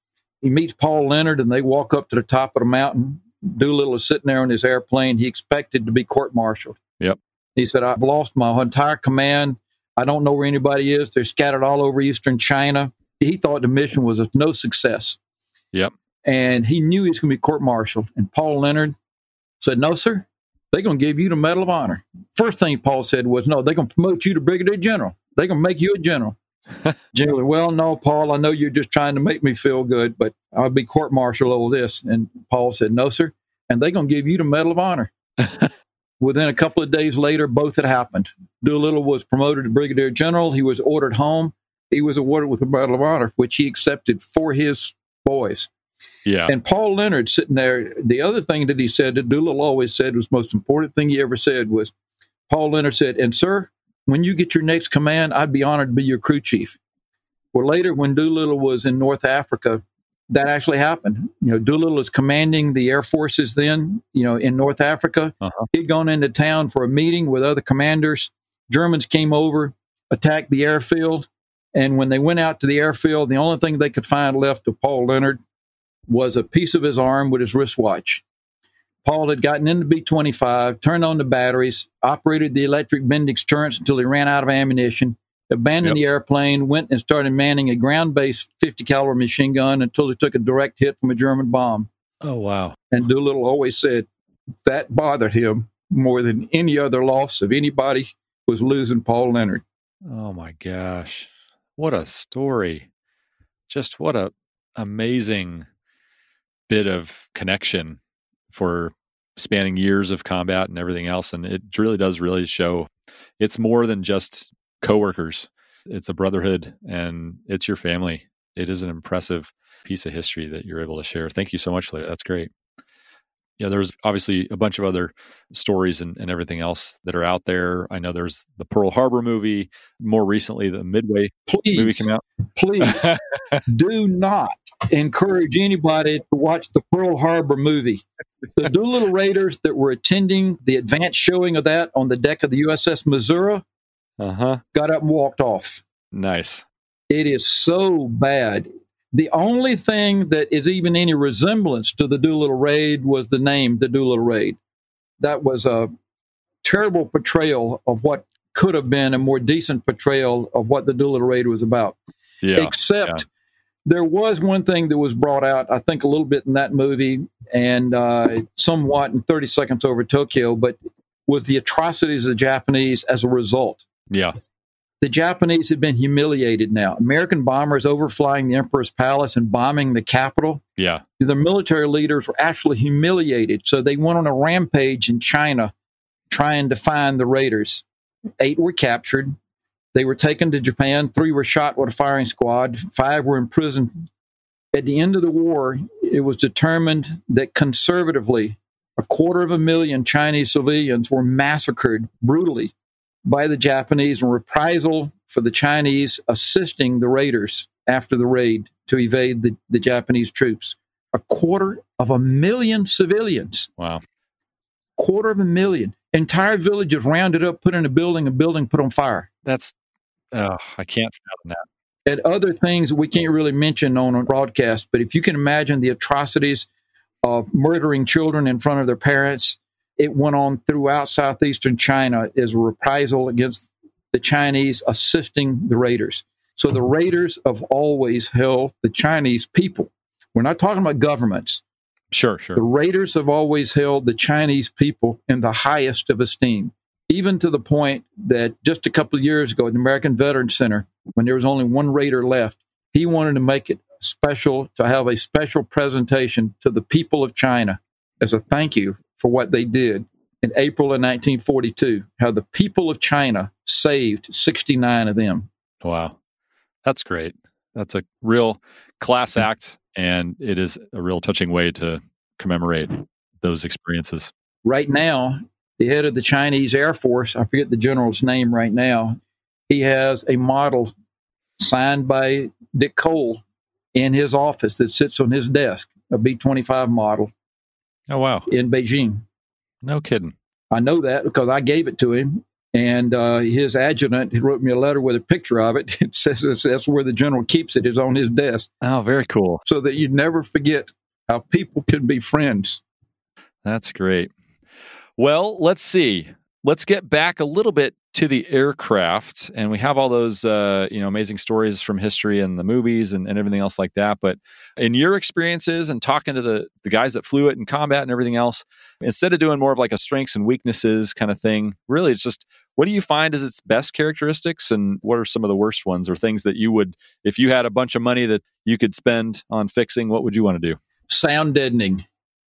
He meets Paul Leonard, and they walk up to the top of the mountain. Doolittle is sitting there on his airplane. He expected to be court-martialed. Yep. He said, I've lost my entire command. I don't know where anybody is. They're scattered all over eastern China. He thought the mission was no success. Yep. And he knew he was going to be court-martialed. And Paul Leonard said, no, sir, they're going to give you the Medal of Honor. First thing Paul said was, no, they're going to promote you to Brigadier General. They're going to make you a general. General, well, no, Paul, I know you're just trying to make me feel good, but I'll be court-martialed over this. And Paul said, no, sir, and they're going to give you the Medal of Honor. Within a couple of days later, both had happened. Doolittle was promoted to Brigadier General. He was ordered home. He was awarded with the Medal of Honor, which he accepted for his boys. Yeah. And Paul Leonard sitting there, the other thing that he said, that Doolittle always said was the most important thing he ever said was, Paul Leonard said, and sir, when you get your next command, I'd be honored to be your crew chief. Well, later when Doolittle was in North Africa, that actually happened. You know, Doolittle was commanding the air forces then, you know, in North Africa. He'd gone into town for a meeting with other commanders. Germans came over, attacked the airfield. And when they went out to the airfield, the only thing they could find left of Paul Leonard was a piece of his arm with his wristwatch. Paul had gotten into B-25, turned on the batteries, operated the electric Bendix turrets until he ran out of ammunition, abandoned the airplane, went and started manning a ground-based 50 caliber machine gun until he took a direct hit from a German bomb. Oh, wow. And Doolittle always said that bothered him more than any other loss of anybody was losing Paul Leonard. Oh, my gosh. What a story. Just what a amazing bit of connection for spanning years of combat and everything else. And it really does show it's more than just coworkers. It's a brotherhood and it's your family. It is an impressive piece of history that you're able to share. Thank you so much, Leah. That's great. Yeah, there's obviously a bunch of other stories and everything else that are out there. I know there's the Pearl Harbor movie. More recently, the Midway movie came out. Please do not encourage anybody to watch the Pearl Harbor movie. The Doolittle Raiders that were attending the advanced showing of that on the deck of the USS Missouri got up and walked off. Nice. It is so bad. The only thing that is even any resemblance to the Doolittle Raid was the name, the Doolittle Raid. That was a terrible portrayal of what could have been a more decent portrayal of what the Doolittle Raid was about. Yeah, Except there was one thing that was brought out, I think a little bit in that movie and somewhat in 30 Seconds Over Tokyo, but was the atrocities of the Japanese as a result. Yeah. The Japanese had been humiliated now. American bombers overflying the Emperor's Palace and bombing the capital. Yeah. The military leaders were actually humiliated. So they went on a rampage in China trying to find the raiders. 8 were captured. They were taken to Japan. 3 were shot with a firing squad. 5 were imprisoned. At the end of the war, it was determined that conservatively, 250,000 Chinese civilians were massacred brutally by the Japanese in reprisal for the Chinese assisting the raiders after the raid to evade the Japanese troops. 250,000 civilians. Wow. 250,000. Entire villages rounded up, put in a building put on fire. That's, I can't fathom that. And other things we can't really mention on a broadcast, but if you can imagine the atrocities of murdering children in front of their parents, it went on throughout southeastern China as a reprisal against the Chinese assisting the raiders. So the raiders have always held the Chinese people. We're not talking about governments. Sure. The raiders have always held the Chinese people in the highest of esteem. even to the point that just a couple of years ago at the American Veterans Center, when there was only one Raider left, he wanted to make it special, to have a special presentation to the people of China as a thank you for what they did in April of 1942, how the people of China saved 69 of them. Wow. That's great. That's a real class act, and it is a real touching way to commemorate those experiences. Right now, the head of the Chinese Air Force, I forget the general's name right now, he has a model signed by Dick Cole in his office that sits on his desk, a B-25 model. Oh, wow. In Beijing. No kidding. I know that because I gave it to him, and his adjutant he wrote me a letter with a picture of it. It says that's where the general keeps it, is on his desk. Oh, very cool. So that you never forget how people can be friends. That's great. Well, let's see. Let's get back a little bit to the aircraft, and we have all those amazing stories from history and the movies and everything else like that. But in your experiences and talking to the guys that flew it in combat and everything else, instead of doing more of like a strengths and weaknesses kind of thing, really it's just, what do you find is its best characteristics, and what are some of the worst ones, or things that you would, if you had a bunch of money that you could spend on fixing, what would you want to do? Sound deadening.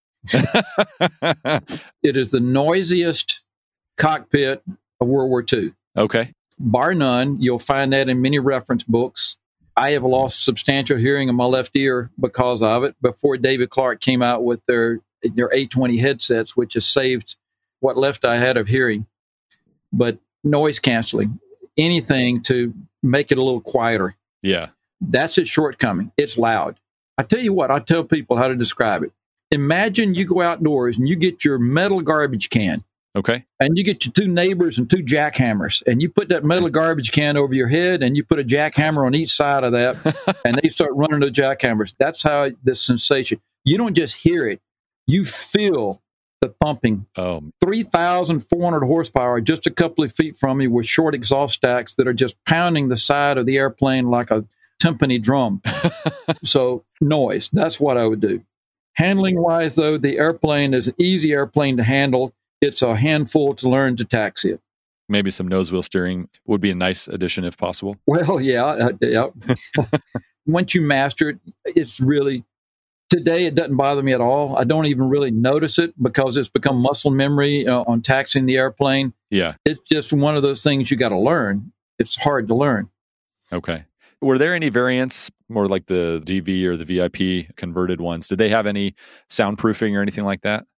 It is the noisiest cockpit of World War II. Okay. Bar none. You'll find that in many reference books. I have lost substantial hearing in my left ear because of it before David Clark came out with their A20 headsets, which has saved what left I had of hearing. But noise canceling, anything to make it a little quieter. Yeah. That's its shortcoming. It's loud. I tell you what, I tell people how to describe it. Imagine you go outdoors and you get your metal garbage can. Okay. And you get your two neighbors and two jackhammers, and you put that metal garbage can over your head, and you put a jackhammer on each side of that, and they start running the jackhammers. That's how the sensation. You don't just hear it; you feel the thumping. 3,400 horsepower, just a couple of feet from you, with short exhaust stacks that are just pounding the side of the airplane like a timpani drum. So noise. That's what I would do. Handling wise, though, the airplane is an easy airplane to handle. It's a handful to learn to taxi it. Maybe some nose wheel steering would be a nice addition if possible. Well, yeah. Once you master it, it's really, today it doesn't bother me at all. I don't even really notice it because it's become muscle memory on taxiing the airplane. Yeah. It's just one of those things you got to learn. It's hard to learn. Okay. Were there any variants, more like the DV or the VIP converted ones? Did they have any soundproofing or anything like that?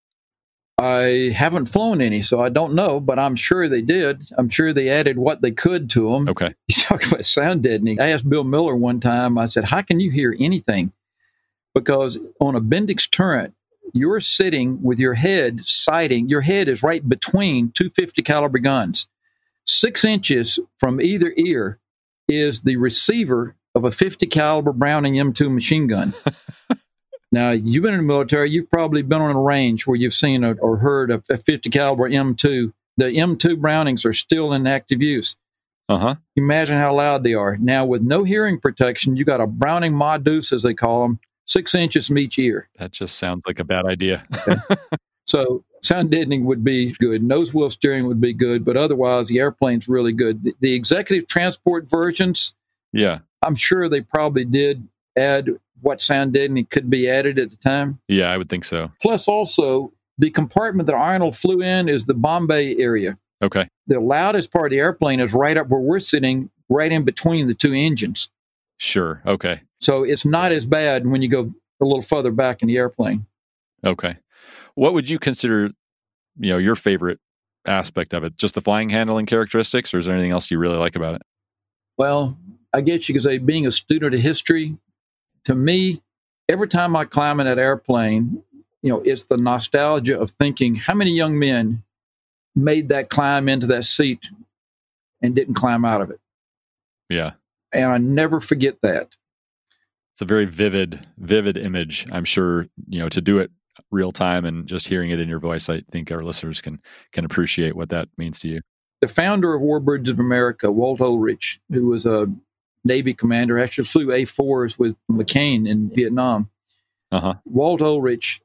I haven't flown any, so I don't know, but I'm sure they did. I'm sure they added what they could to them. Okay. You talk about sound deadening. I asked Bill Miller one time, I said, how can you hear anything? Because on a Bendix turret, you're sitting with your head sighting. Your head is right between two 50 caliber guns. 6 inches from either ear is the receiver of a 50 caliber Browning M2 machine gun. Now, you've been in the military. You've probably been on a range where you've seen or heard of a 50 caliber M2. The M2 Brownings are still in active use. Uh-huh. Imagine how loud they are. Now, with no hearing protection, you got a Browning Ma Deuce, as they call them, 6 inches from each ear. That just sounds like a bad idea. Okay. So sound deadening would be good. Nose wheel steering would be good, but otherwise, the airplane's really good. The executive transport versions, yeah, I'm sure they probably did add what sound deadening could be added at the time. Yeah, I would think so. Plus, also, the compartment that Arnold flew in is the Bombay area. Okay. The loudest part of the airplane is right up where we're sitting, right in between the two engines. Sure. Okay. So it's not as bad when you go a little further back in the airplane. Okay. What would you consider, your favorite aspect of it? Just the flying handling characteristics, or is there anything else you really like about it? Well, I guess you could say, being a student of history, to me, every time I climb in that airplane, it's the nostalgia of thinking, how many young men made that climb into that seat and didn't climb out of it? Yeah. And I never forget that. It's a very vivid image. I'm sure, to do it real time and just hearing it in your voice, I think our listeners can appreciate what that means to you. The founder of Warbirds of America, Walt Ulrich, who was a Navy commander, actually flew A4s with McCain in Vietnam. Uh-huh. Walt Ulrich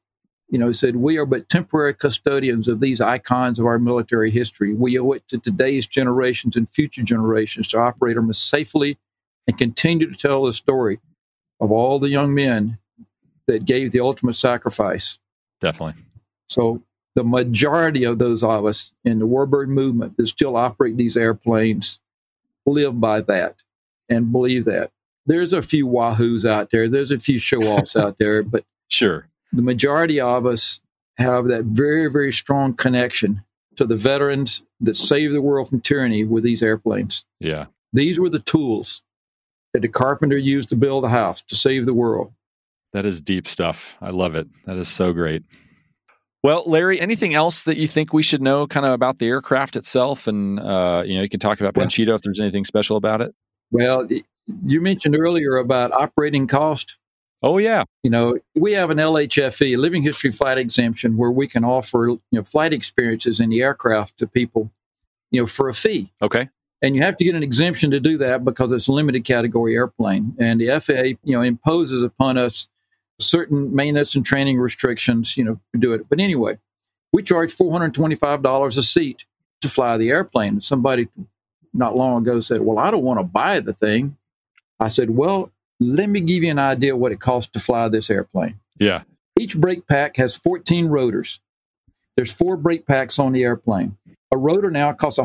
said, we are but temporary custodians of these icons of our military history. We owe it to today's generations and future generations to operate them safely and continue to tell the story of all the young men that gave the ultimate sacrifice. Definitely. So the majority of those of us in the Warbird movement that still operate these airplanes live by that and believe that. There's a few wahoos out there. There's a few show-offs out there, but sure, the majority of us have that very, very strong connection to the veterans that saved the world from tyranny with these airplanes. Yeah. These were the tools that the carpenter used to build a house to save the world. That is deep stuff. I love it. That is so great. Well, Larry, anything else that you think we should know kind of about the aircraft itself? And, you can talk about Panchito if there's anything special about it. Well, you mentioned earlier about operating cost. Oh, yeah. We have an LHFE, Living History Flight Exemption, where we can offer, flight experiences in the aircraft to people, for a fee. Okay. And you have to get an exemption to do that because it's a limited category airplane. And the FAA, imposes upon us certain maintenance and training restrictions, to do it. But anyway, we charge $425 a seat to fly the airplane. Somebody not long ago said, well, I don't want to buy the thing. I said, well, let me give you an idea what it costs to fly this airplane. Yeah. Each brake pack has 14 rotors. There's 4 brake packs on the airplane. A rotor now costs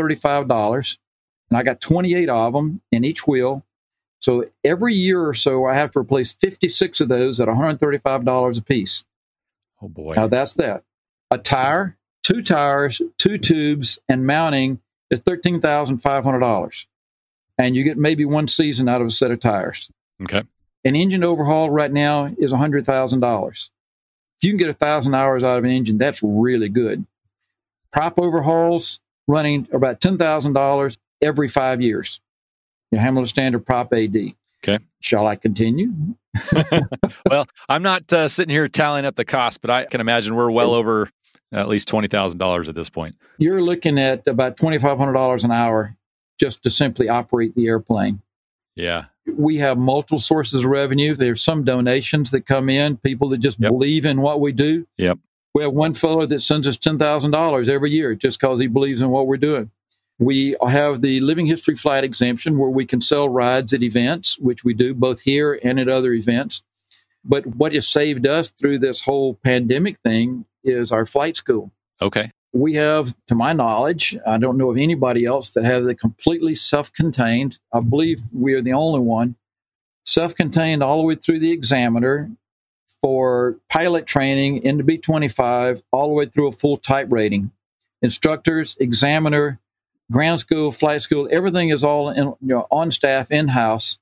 $135, and I got 28 of them in each wheel. So every year or so, I have to replace 56 of those at $135 a piece. Oh, boy. Now, that's that. A tire, 2 tires, 2 tubes, and mounting is $13,500. And you get maybe 1 season out of a set of tires. Okay. An engine overhaul right now is $100,000. If you can get 1,000 hours out of an engine, that's really good. Prop overhauls running about $10,000 every 5 years. Hamilton Standard Prop AD. Okay. Shall I continue? Well, I'm not sitting here tallying up the cost, but I can imagine we're well over at least $20,000 at this point. You're looking at about $2,500 an hour just to simply operate the airplane. Yeah. We have multiple sources of revenue. There's some donations that come in, people that just believe in what we do. Yep. We have one fellow that sends us $10,000 every year just because he believes in what we're doing. We have the Living History Flight Exemption where we can sell rides at events, which we do both here and at other events. But what has saved us through this whole pandemic thing is our flight school. Okay. We have, to my knowledge, I don't know of anybody else that has it completely self-contained. I believe we are the only one, self-contained all the way through the examiner for pilot training into B-25, all the way through a full type rating. Instructors, examiner, ground school, flight school, everything is all on staff, in-house.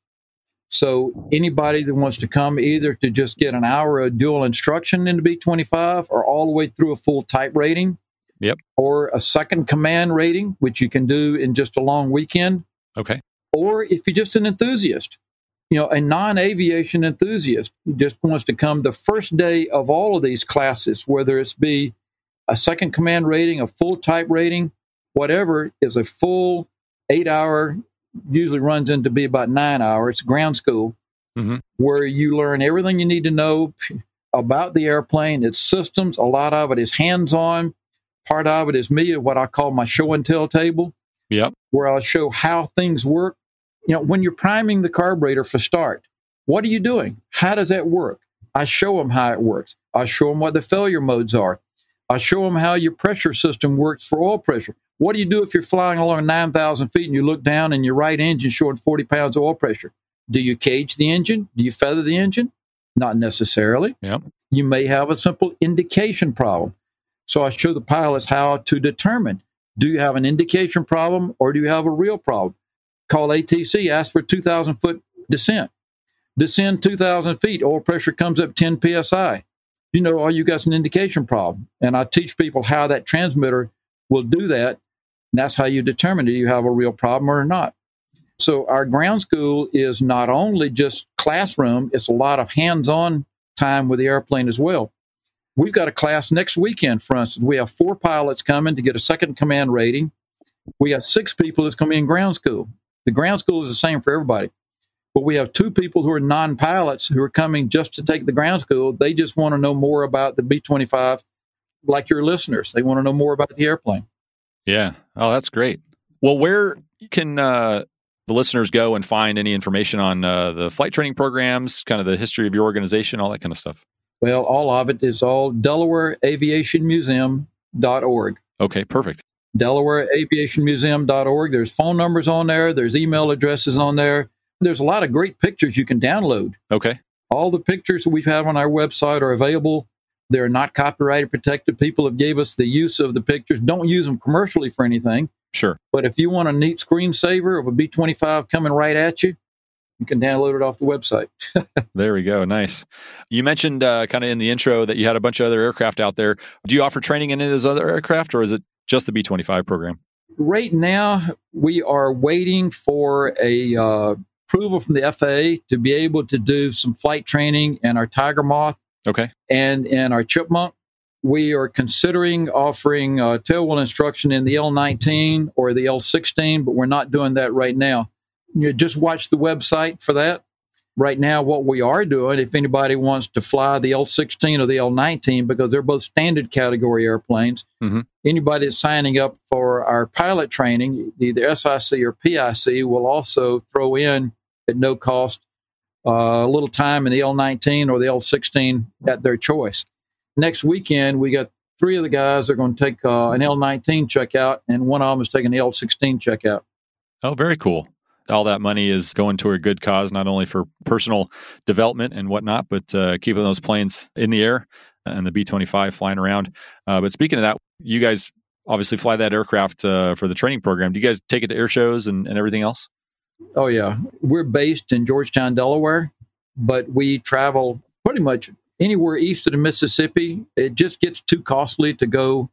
So anybody that wants to come either to just get an hour of dual instruction into B-25 or all the way through a full type rating, or a second command rating, which you can do in just a long weekend. Okay. Or if you're just an enthusiast, a non-aviation enthusiast who just wants to come the first day of all of these classes, whether it's be a second command rating, a full type rating, whatever, is a full 8-hour, usually runs into be about 9 hours, ground school, where you learn everything you need to know about the airplane, its systems. A lot of it is hands-on. Part of it is me, what I call my show and tell table, where I'll show how things work. When you're priming the carburetor for start, what are you doing? How does that work? I show them how it works. I show them what the failure modes are. I show them how your pressure system works for oil pressure. What do you do if you're flying along 9,000 feet and you look down and your right engine showing 40 pounds of oil pressure? Do you cage the engine? Do you feather the engine? Not necessarily. You may have a simple indication problem. So I show the pilots how to determine, do you have an indication problem or do you have a real problem? Call ATC, ask for a 2,000-foot descent. Descend 2,000 feet, oil pressure comes up 10 PSI. Oh, you got an indication problem. And I teach people how that transmitter will do that. And that's how you determine, do you have a real problem or not? So our ground school is not only just classroom, it's a lot of hands-on time with the airplane as well. We've got a class next weekend, for instance. We have 4 pilots coming to get a second command rating. We got 6 people that's coming in ground school. The ground school is the same for everybody. But we have 2 people who are non-pilots who are coming just to take the ground school. They just want to know more about the B-25, like your listeners. They want to know more about the airplane. Yeah. Oh, that's great. Well, where can the listeners go and find any information on the flight training programs, kind of the history of your organization, all that kind of stuff? Well, all of it is all DelawareAviationMuseum.org. Okay, perfect. DelawareAviationMuseum.org. There's phone numbers on there. There's email addresses on there. There's a lot of great pictures you can download. Okay. All the pictures that we've had on our website are available. They're not copyright protected. People have gave us the use of the pictures. Don't use them commercially for anything. Sure. But if you want a neat screensaver of a B-25 coming right at you, you can download it off the website. There we go. Nice. You mentioned kind of in the intro that you had a bunch of other aircraft out there. Do you offer training in any of those other aircraft, or is it just the B-25 program? Right now, we are waiting for a approval from the FAA to be able to do some flight training in our Tiger Moth. Okay. And in our Chipmunk. We are considering offering tailwheel instruction in the L-19 or the L-16, but we're not doing that right now. You just watch the website for that. Right now, what we are doing, if anybody wants to fly the L-16 or the L-19, because they're both standard category airplanes, anybody that's signing up for our pilot training, either SIC or PIC, will also throw in at no cost a little time in the L-19 or the L-16 at their choice. Next weekend, we got 3 of the guys that are going to take an L-19 checkout, and one of them is taking the L-16 checkout. Oh, very cool. All that money is going to a good cause, not only for personal development and whatnot, but keeping those planes in the air and the B-25 flying around. But speaking of that, you guys obviously fly that aircraft for the training program. Do you guys take it to air shows and everything else? Oh, yeah. We're based in Georgetown, Delaware, but we travel pretty much anywhere east of the Mississippi. It just gets too costly to go.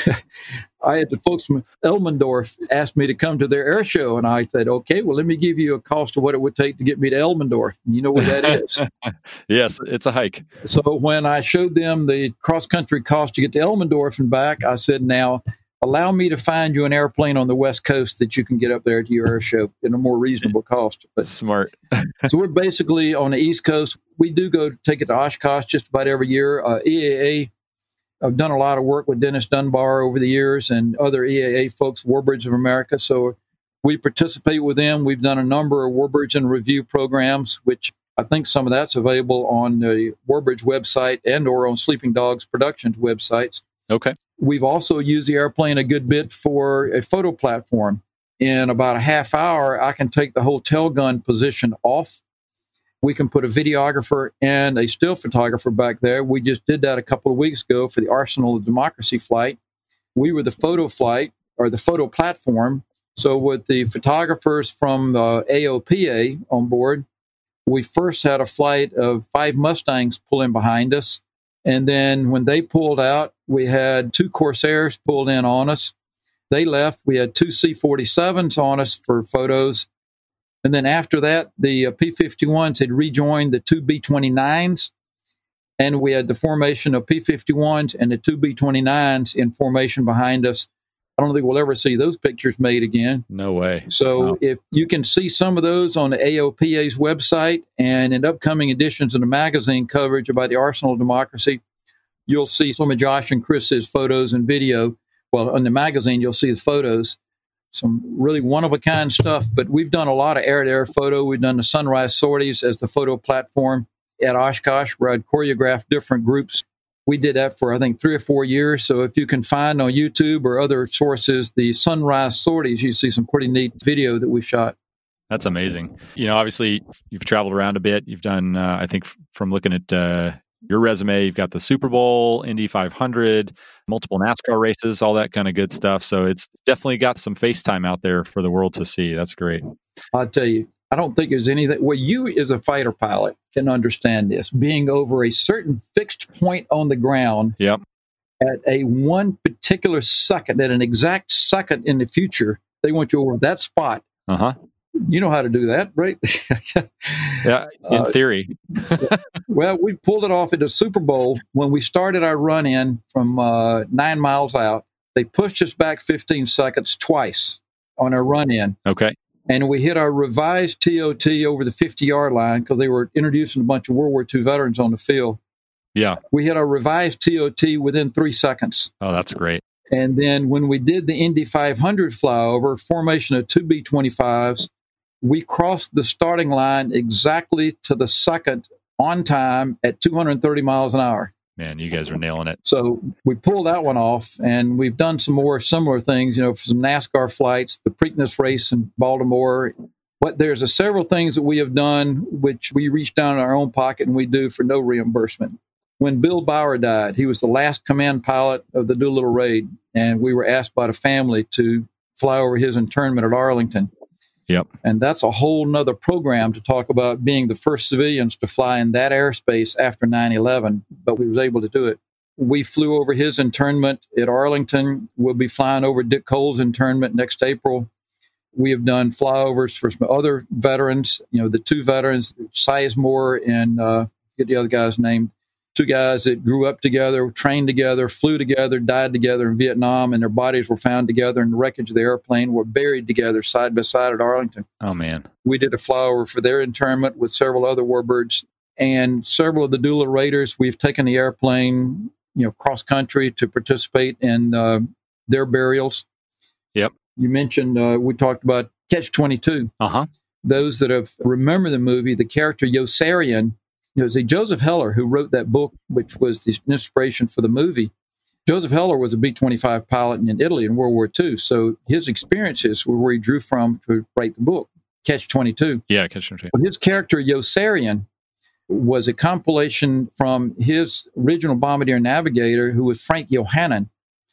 I had the folks from Elmendorf ask me to come to their air show, and I said, okay, well, let me give you a cost of what it would take to get me to Elmendorf. You know what that is? Yes, it's a hike. So when I showed them the cross-country cost to get to Elmendorf and back, I said, now, allow me to find you an airplane on the West Coast that you can get up there to your air show at a more reasonable cost. But smart. So we're basically on the East Coast. We do go take it to Oshkosh just about every year. EAA, I've done a lot of work with Dennis Dunbar over the years and other EAA folks, Warbirds of America. So we participate with them. We've done a number of Warbirds in Review programs, which I think some of that's available on the Warbirds website and or on Sleeping Dogs Productions websites. Okay. We've also used the airplane a good bit for a photo platform. In about a half hour, I can take the whole tail gun position off. We can put a videographer and a still photographer back there. We just did that a couple of weeks ago for the Arsenal of Democracy flight. We were the photo flight or the photo platform. So with the photographers from AOPA on board, we first had a flight of 5 Mustangs pulling behind us. And then when they pulled out, we had 2 Corsairs pulled in on us. They left. We had 2 C-47s on us for photos. And then after that, the P-51s had rejoined the 2 B-29s. And we had the formation of P-51s and the 2 B-29s in formation behind us. I don't think we'll ever see those pictures made again. No way. So if you can see some of those on the AOPA's website and in upcoming editions of the magazine coverage about the Arsenal of Democracy, you'll see some of Josh and Chris's photos and video. Well, in the magazine, you'll see the photos. Some really one-of-a-kind stuff. But we've done a lot of air-to-air photo. We've done the sunrise sorties as the photo platform at Oshkosh, where I'd choreographed different groups. We did that for, I think, 3 or 4 years. So if you can find on YouTube or other sources the sunrise sorties, you see some pretty neat video that we shot. That's amazing. You know, obviously, you've traveled around a bit. You've done, I think, from looking at your resume, you've got the Super Bowl, Indy 500, multiple NASCAR races, all that kind of good stuff. So it's definitely got some FaceTime out there for the world to see. That's great. I'll tell you, I don't think there's anything. Well, you as a fighter pilot can understand this. Being over a certain fixed point on the ground at a one particular second, at an exact second in the future, they want you over that spot. You know how to do that, right? Yeah, in theory. Well, we pulled it off at the Super Bowl when we started our run-in from 9 miles out. They pushed us back 15 seconds twice on our run-in. Okay. And we hit our revised TOT over the 50-yard line because they were introducing a bunch of World War II veterans on the field. Yeah. We hit our revised TOT within 3 seconds. Oh, that's great. And then when we did the Indy 500 flyover, formation of two B-25s, we crossed the starting line exactly to the second on time at 230 miles an hour. Man, you guys are nailing it. So we pulled that one off, and we've done some more similar things, for some NASCAR flights, the Preakness race in Baltimore. But there's several things that we have done which we reach down in our own pocket and we do for no reimbursement. When Bill Bauer died, he was the last command pilot of the Doolittle Raid, and we were asked by the family to fly over his internment at Arlington. Yep. And that's a whole nother program to talk about being the first civilians to fly in that airspace after 9/11, but we was able to do it. We flew over his internment at Arlington. We'll be flying over Dick Cole's internment next April. We have done flyovers for some other veterans, the two veterans, Sizemore and get the other guy's name. Two guys that grew up together, trained together, flew together, died together in Vietnam, and their bodies were found together in the wreckage of the airplane, were buried together side by side at Arlington. Oh, man. We did a flyover for their internment with several other warbirds, and several of the Doolittle Raiders, we've taken the airplane, cross country to participate in their burials. Yep. You mentioned, we talked about Catch-22. Uh-huh. Those that have remember the movie, the character Yossarian, Joseph Heller, who wrote that book, which was the inspiration for the movie. Joseph Heller was a B-25 pilot in Italy in World War II, so his experiences were where he drew from to write the book, Catch-22. Yeah, Catch-22. But his character, Yossarian, was a compilation from his original bombardier navigator, who was Frank Yohannan,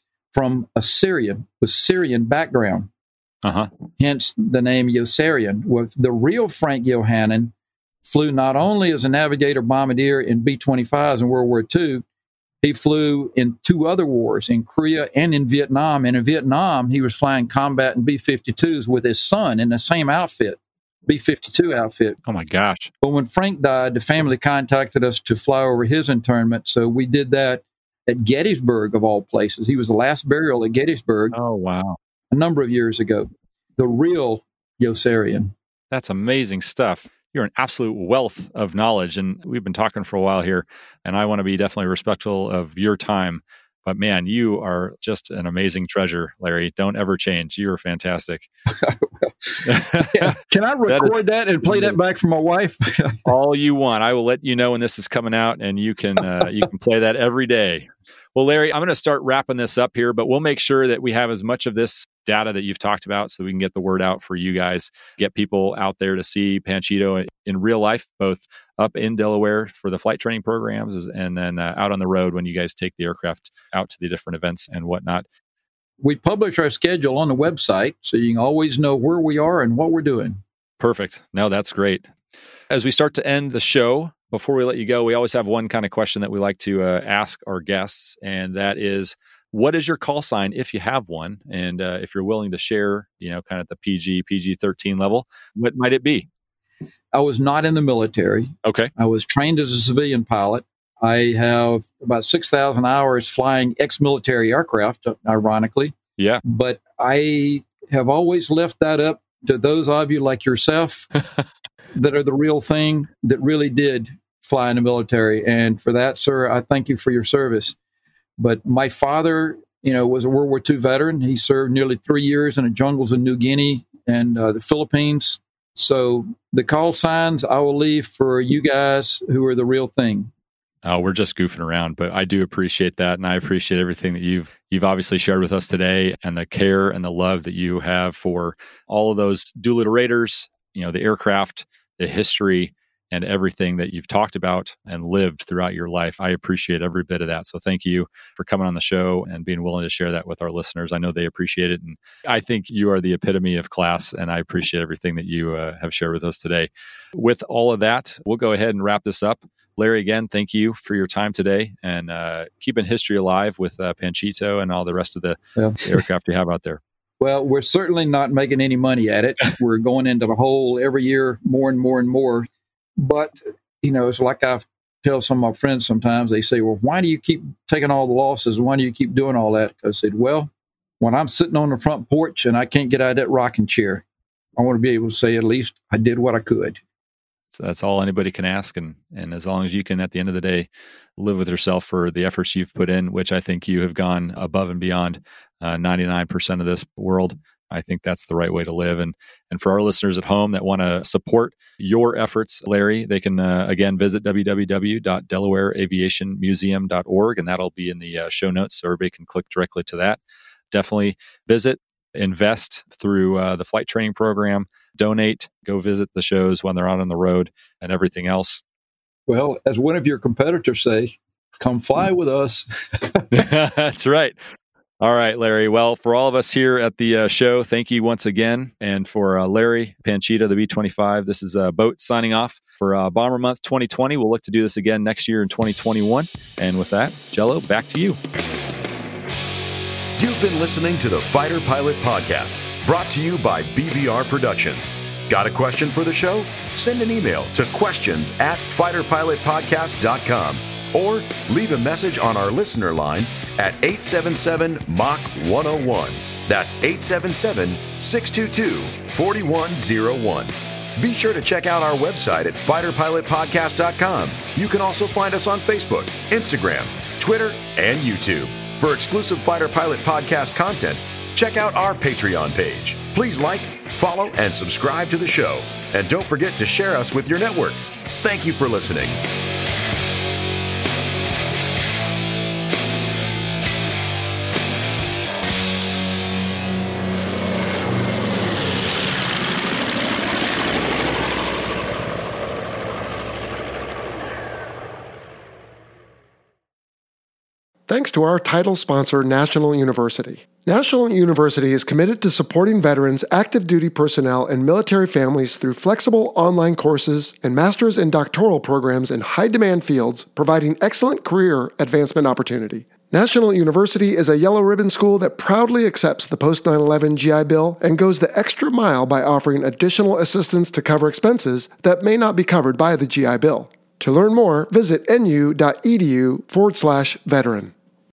from Assyria, with Syrian background. Uh-huh. Hence the name Yossarian. Well, the real Frank Yohannan flew not only as a navigator bombardier in B-25s in World War II, he flew in two other wars, in Korea and in Vietnam. And in Vietnam, he was flying combat in B-52s with his son in the same outfit, B-52 outfit. Oh, my gosh. But when Frank died, the family contacted us to fly over his internment. So we did that at Gettysburg, of all places. He was the last burial at Gettysburg. Oh, wow. A number of years ago. The real Yossarian. That's amazing stuff. You're an absolute wealth of knowledge, and we've been talking for a while here, and I want to be definitely respectful of your time. But man, you are just an amazing treasure, Larry. Don't ever change. You are fantastic. Can I record that and play that back for my wife? All you want. I will let you know when this is coming out, and you can play that every day. Well, Larry, I'm going to start wrapping this up here, but we'll make sure that we have as much of this data that you've talked about so we can get the word out for you guys, get people out there to see Panchito in real life, both up in Delaware for the flight training programs and then out on the road when you guys take the aircraft out to the different events and whatnot. We publish our schedule on the website, so you can always know where we are and what we're doing. Perfect. No, that's great. As we start to end the show, before we let you go, we always have one kind of question that we like to ask our guests, and that is, what is your call sign if you have one? And if you're willing to share, kind of the PG-13 level, what might it be? I was not in the military. Okay. I was trained as a civilian pilot. I have about 6,000 hours flying ex-military aircraft, ironically. Yeah. But I have always left that up to those of you like yourself that are the real thing, that really did fly in the military. And for that, sir, I thank you for your service. But my father, was a World War II veteran. He served nearly 3 years in the jungles of New Guinea and the Philippines. So the call signs I will leave for you guys who are the real thing. Oh, we're just goofing around, but I do appreciate that. And I appreciate everything that you've obviously shared with us today, and the care and the love that you have for all of those Doolittle Raiders, the aircraft, the history, and everything that you've talked about and lived throughout your life. I appreciate every bit of that. So thank you for coming on the show and being willing to share that with our listeners. I know they appreciate it. And I think you are the epitome of class, and I appreciate everything that you have shared with us today. With all of that, we'll go ahead and wrap this up. Larry, again, thank you for your time today, and keeping history alive with Panchito and all the rest of the aircraft you have out there. Well, we're certainly not making any money at it. We're going into the hole every year, more and more and more. But, it's like I tell some of my friends sometimes, they say, well, why do you keep taking all the losses? Why do you keep doing all that? I said, well, when I'm sitting on the front porch and I can't get out of that rocking chair, I want to be able to say, at least I did what I could. So that's all anybody can ask. And as long as you can, at the end of the day, live with yourself for the efforts you've put in, which I think you have gone above and beyond 99% of this world. I think that's the right way to live. And for our listeners at home that want to support your efforts, Larry, they can, again, visit www.delawareaviationmuseum.org, and that'll be in the show notes, so everybody can click directly to that. Definitely visit, invest through the flight training program, donate, go visit the shows when they're out on the road, and everything else. Well, as one of your competitors say, come fly with us. That's right. All right, Larry. Well, for all of us here at the show, thank you once again. And for Larry Panchita, the B-25, this is Boat signing off for Bomber Month 2020. We'll look to do this again next year in 2021. And with that, Jello, back to you. You've been listening to the Fighter Pilot Podcast, brought to you by BVR Productions. Got a question for the show? Send an email to questions@fighterpilotpodcast.com or leave a message on our listener line at 877-MACH-101. That's 877-622-4101. Be sure to check out our website at fighterpilotpodcast.com. You can also find us on Facebook, Instagram, Twitter, and YouTube. For exclusive Fighter Pilot Podcast content, check out our Patreon page. Please like, follow, and subscribe to the show. And don't forget to share us with your network. Thank you for listening. Thanks to our title sponsor, National University. National University is committed to supporting veterans, active duty personnel, and military families through flexible online courses and master's and doctoral programs in high-demand fields, providing excellent career advancement opportunity. National University is a yellow ribbon school that proudly accepts the post-9/11 GI Bill and goes the extra mile by offering additional assistance to cover expenses that may not be covered by the GI Bill. To learn more, visit nu.edu/veteran.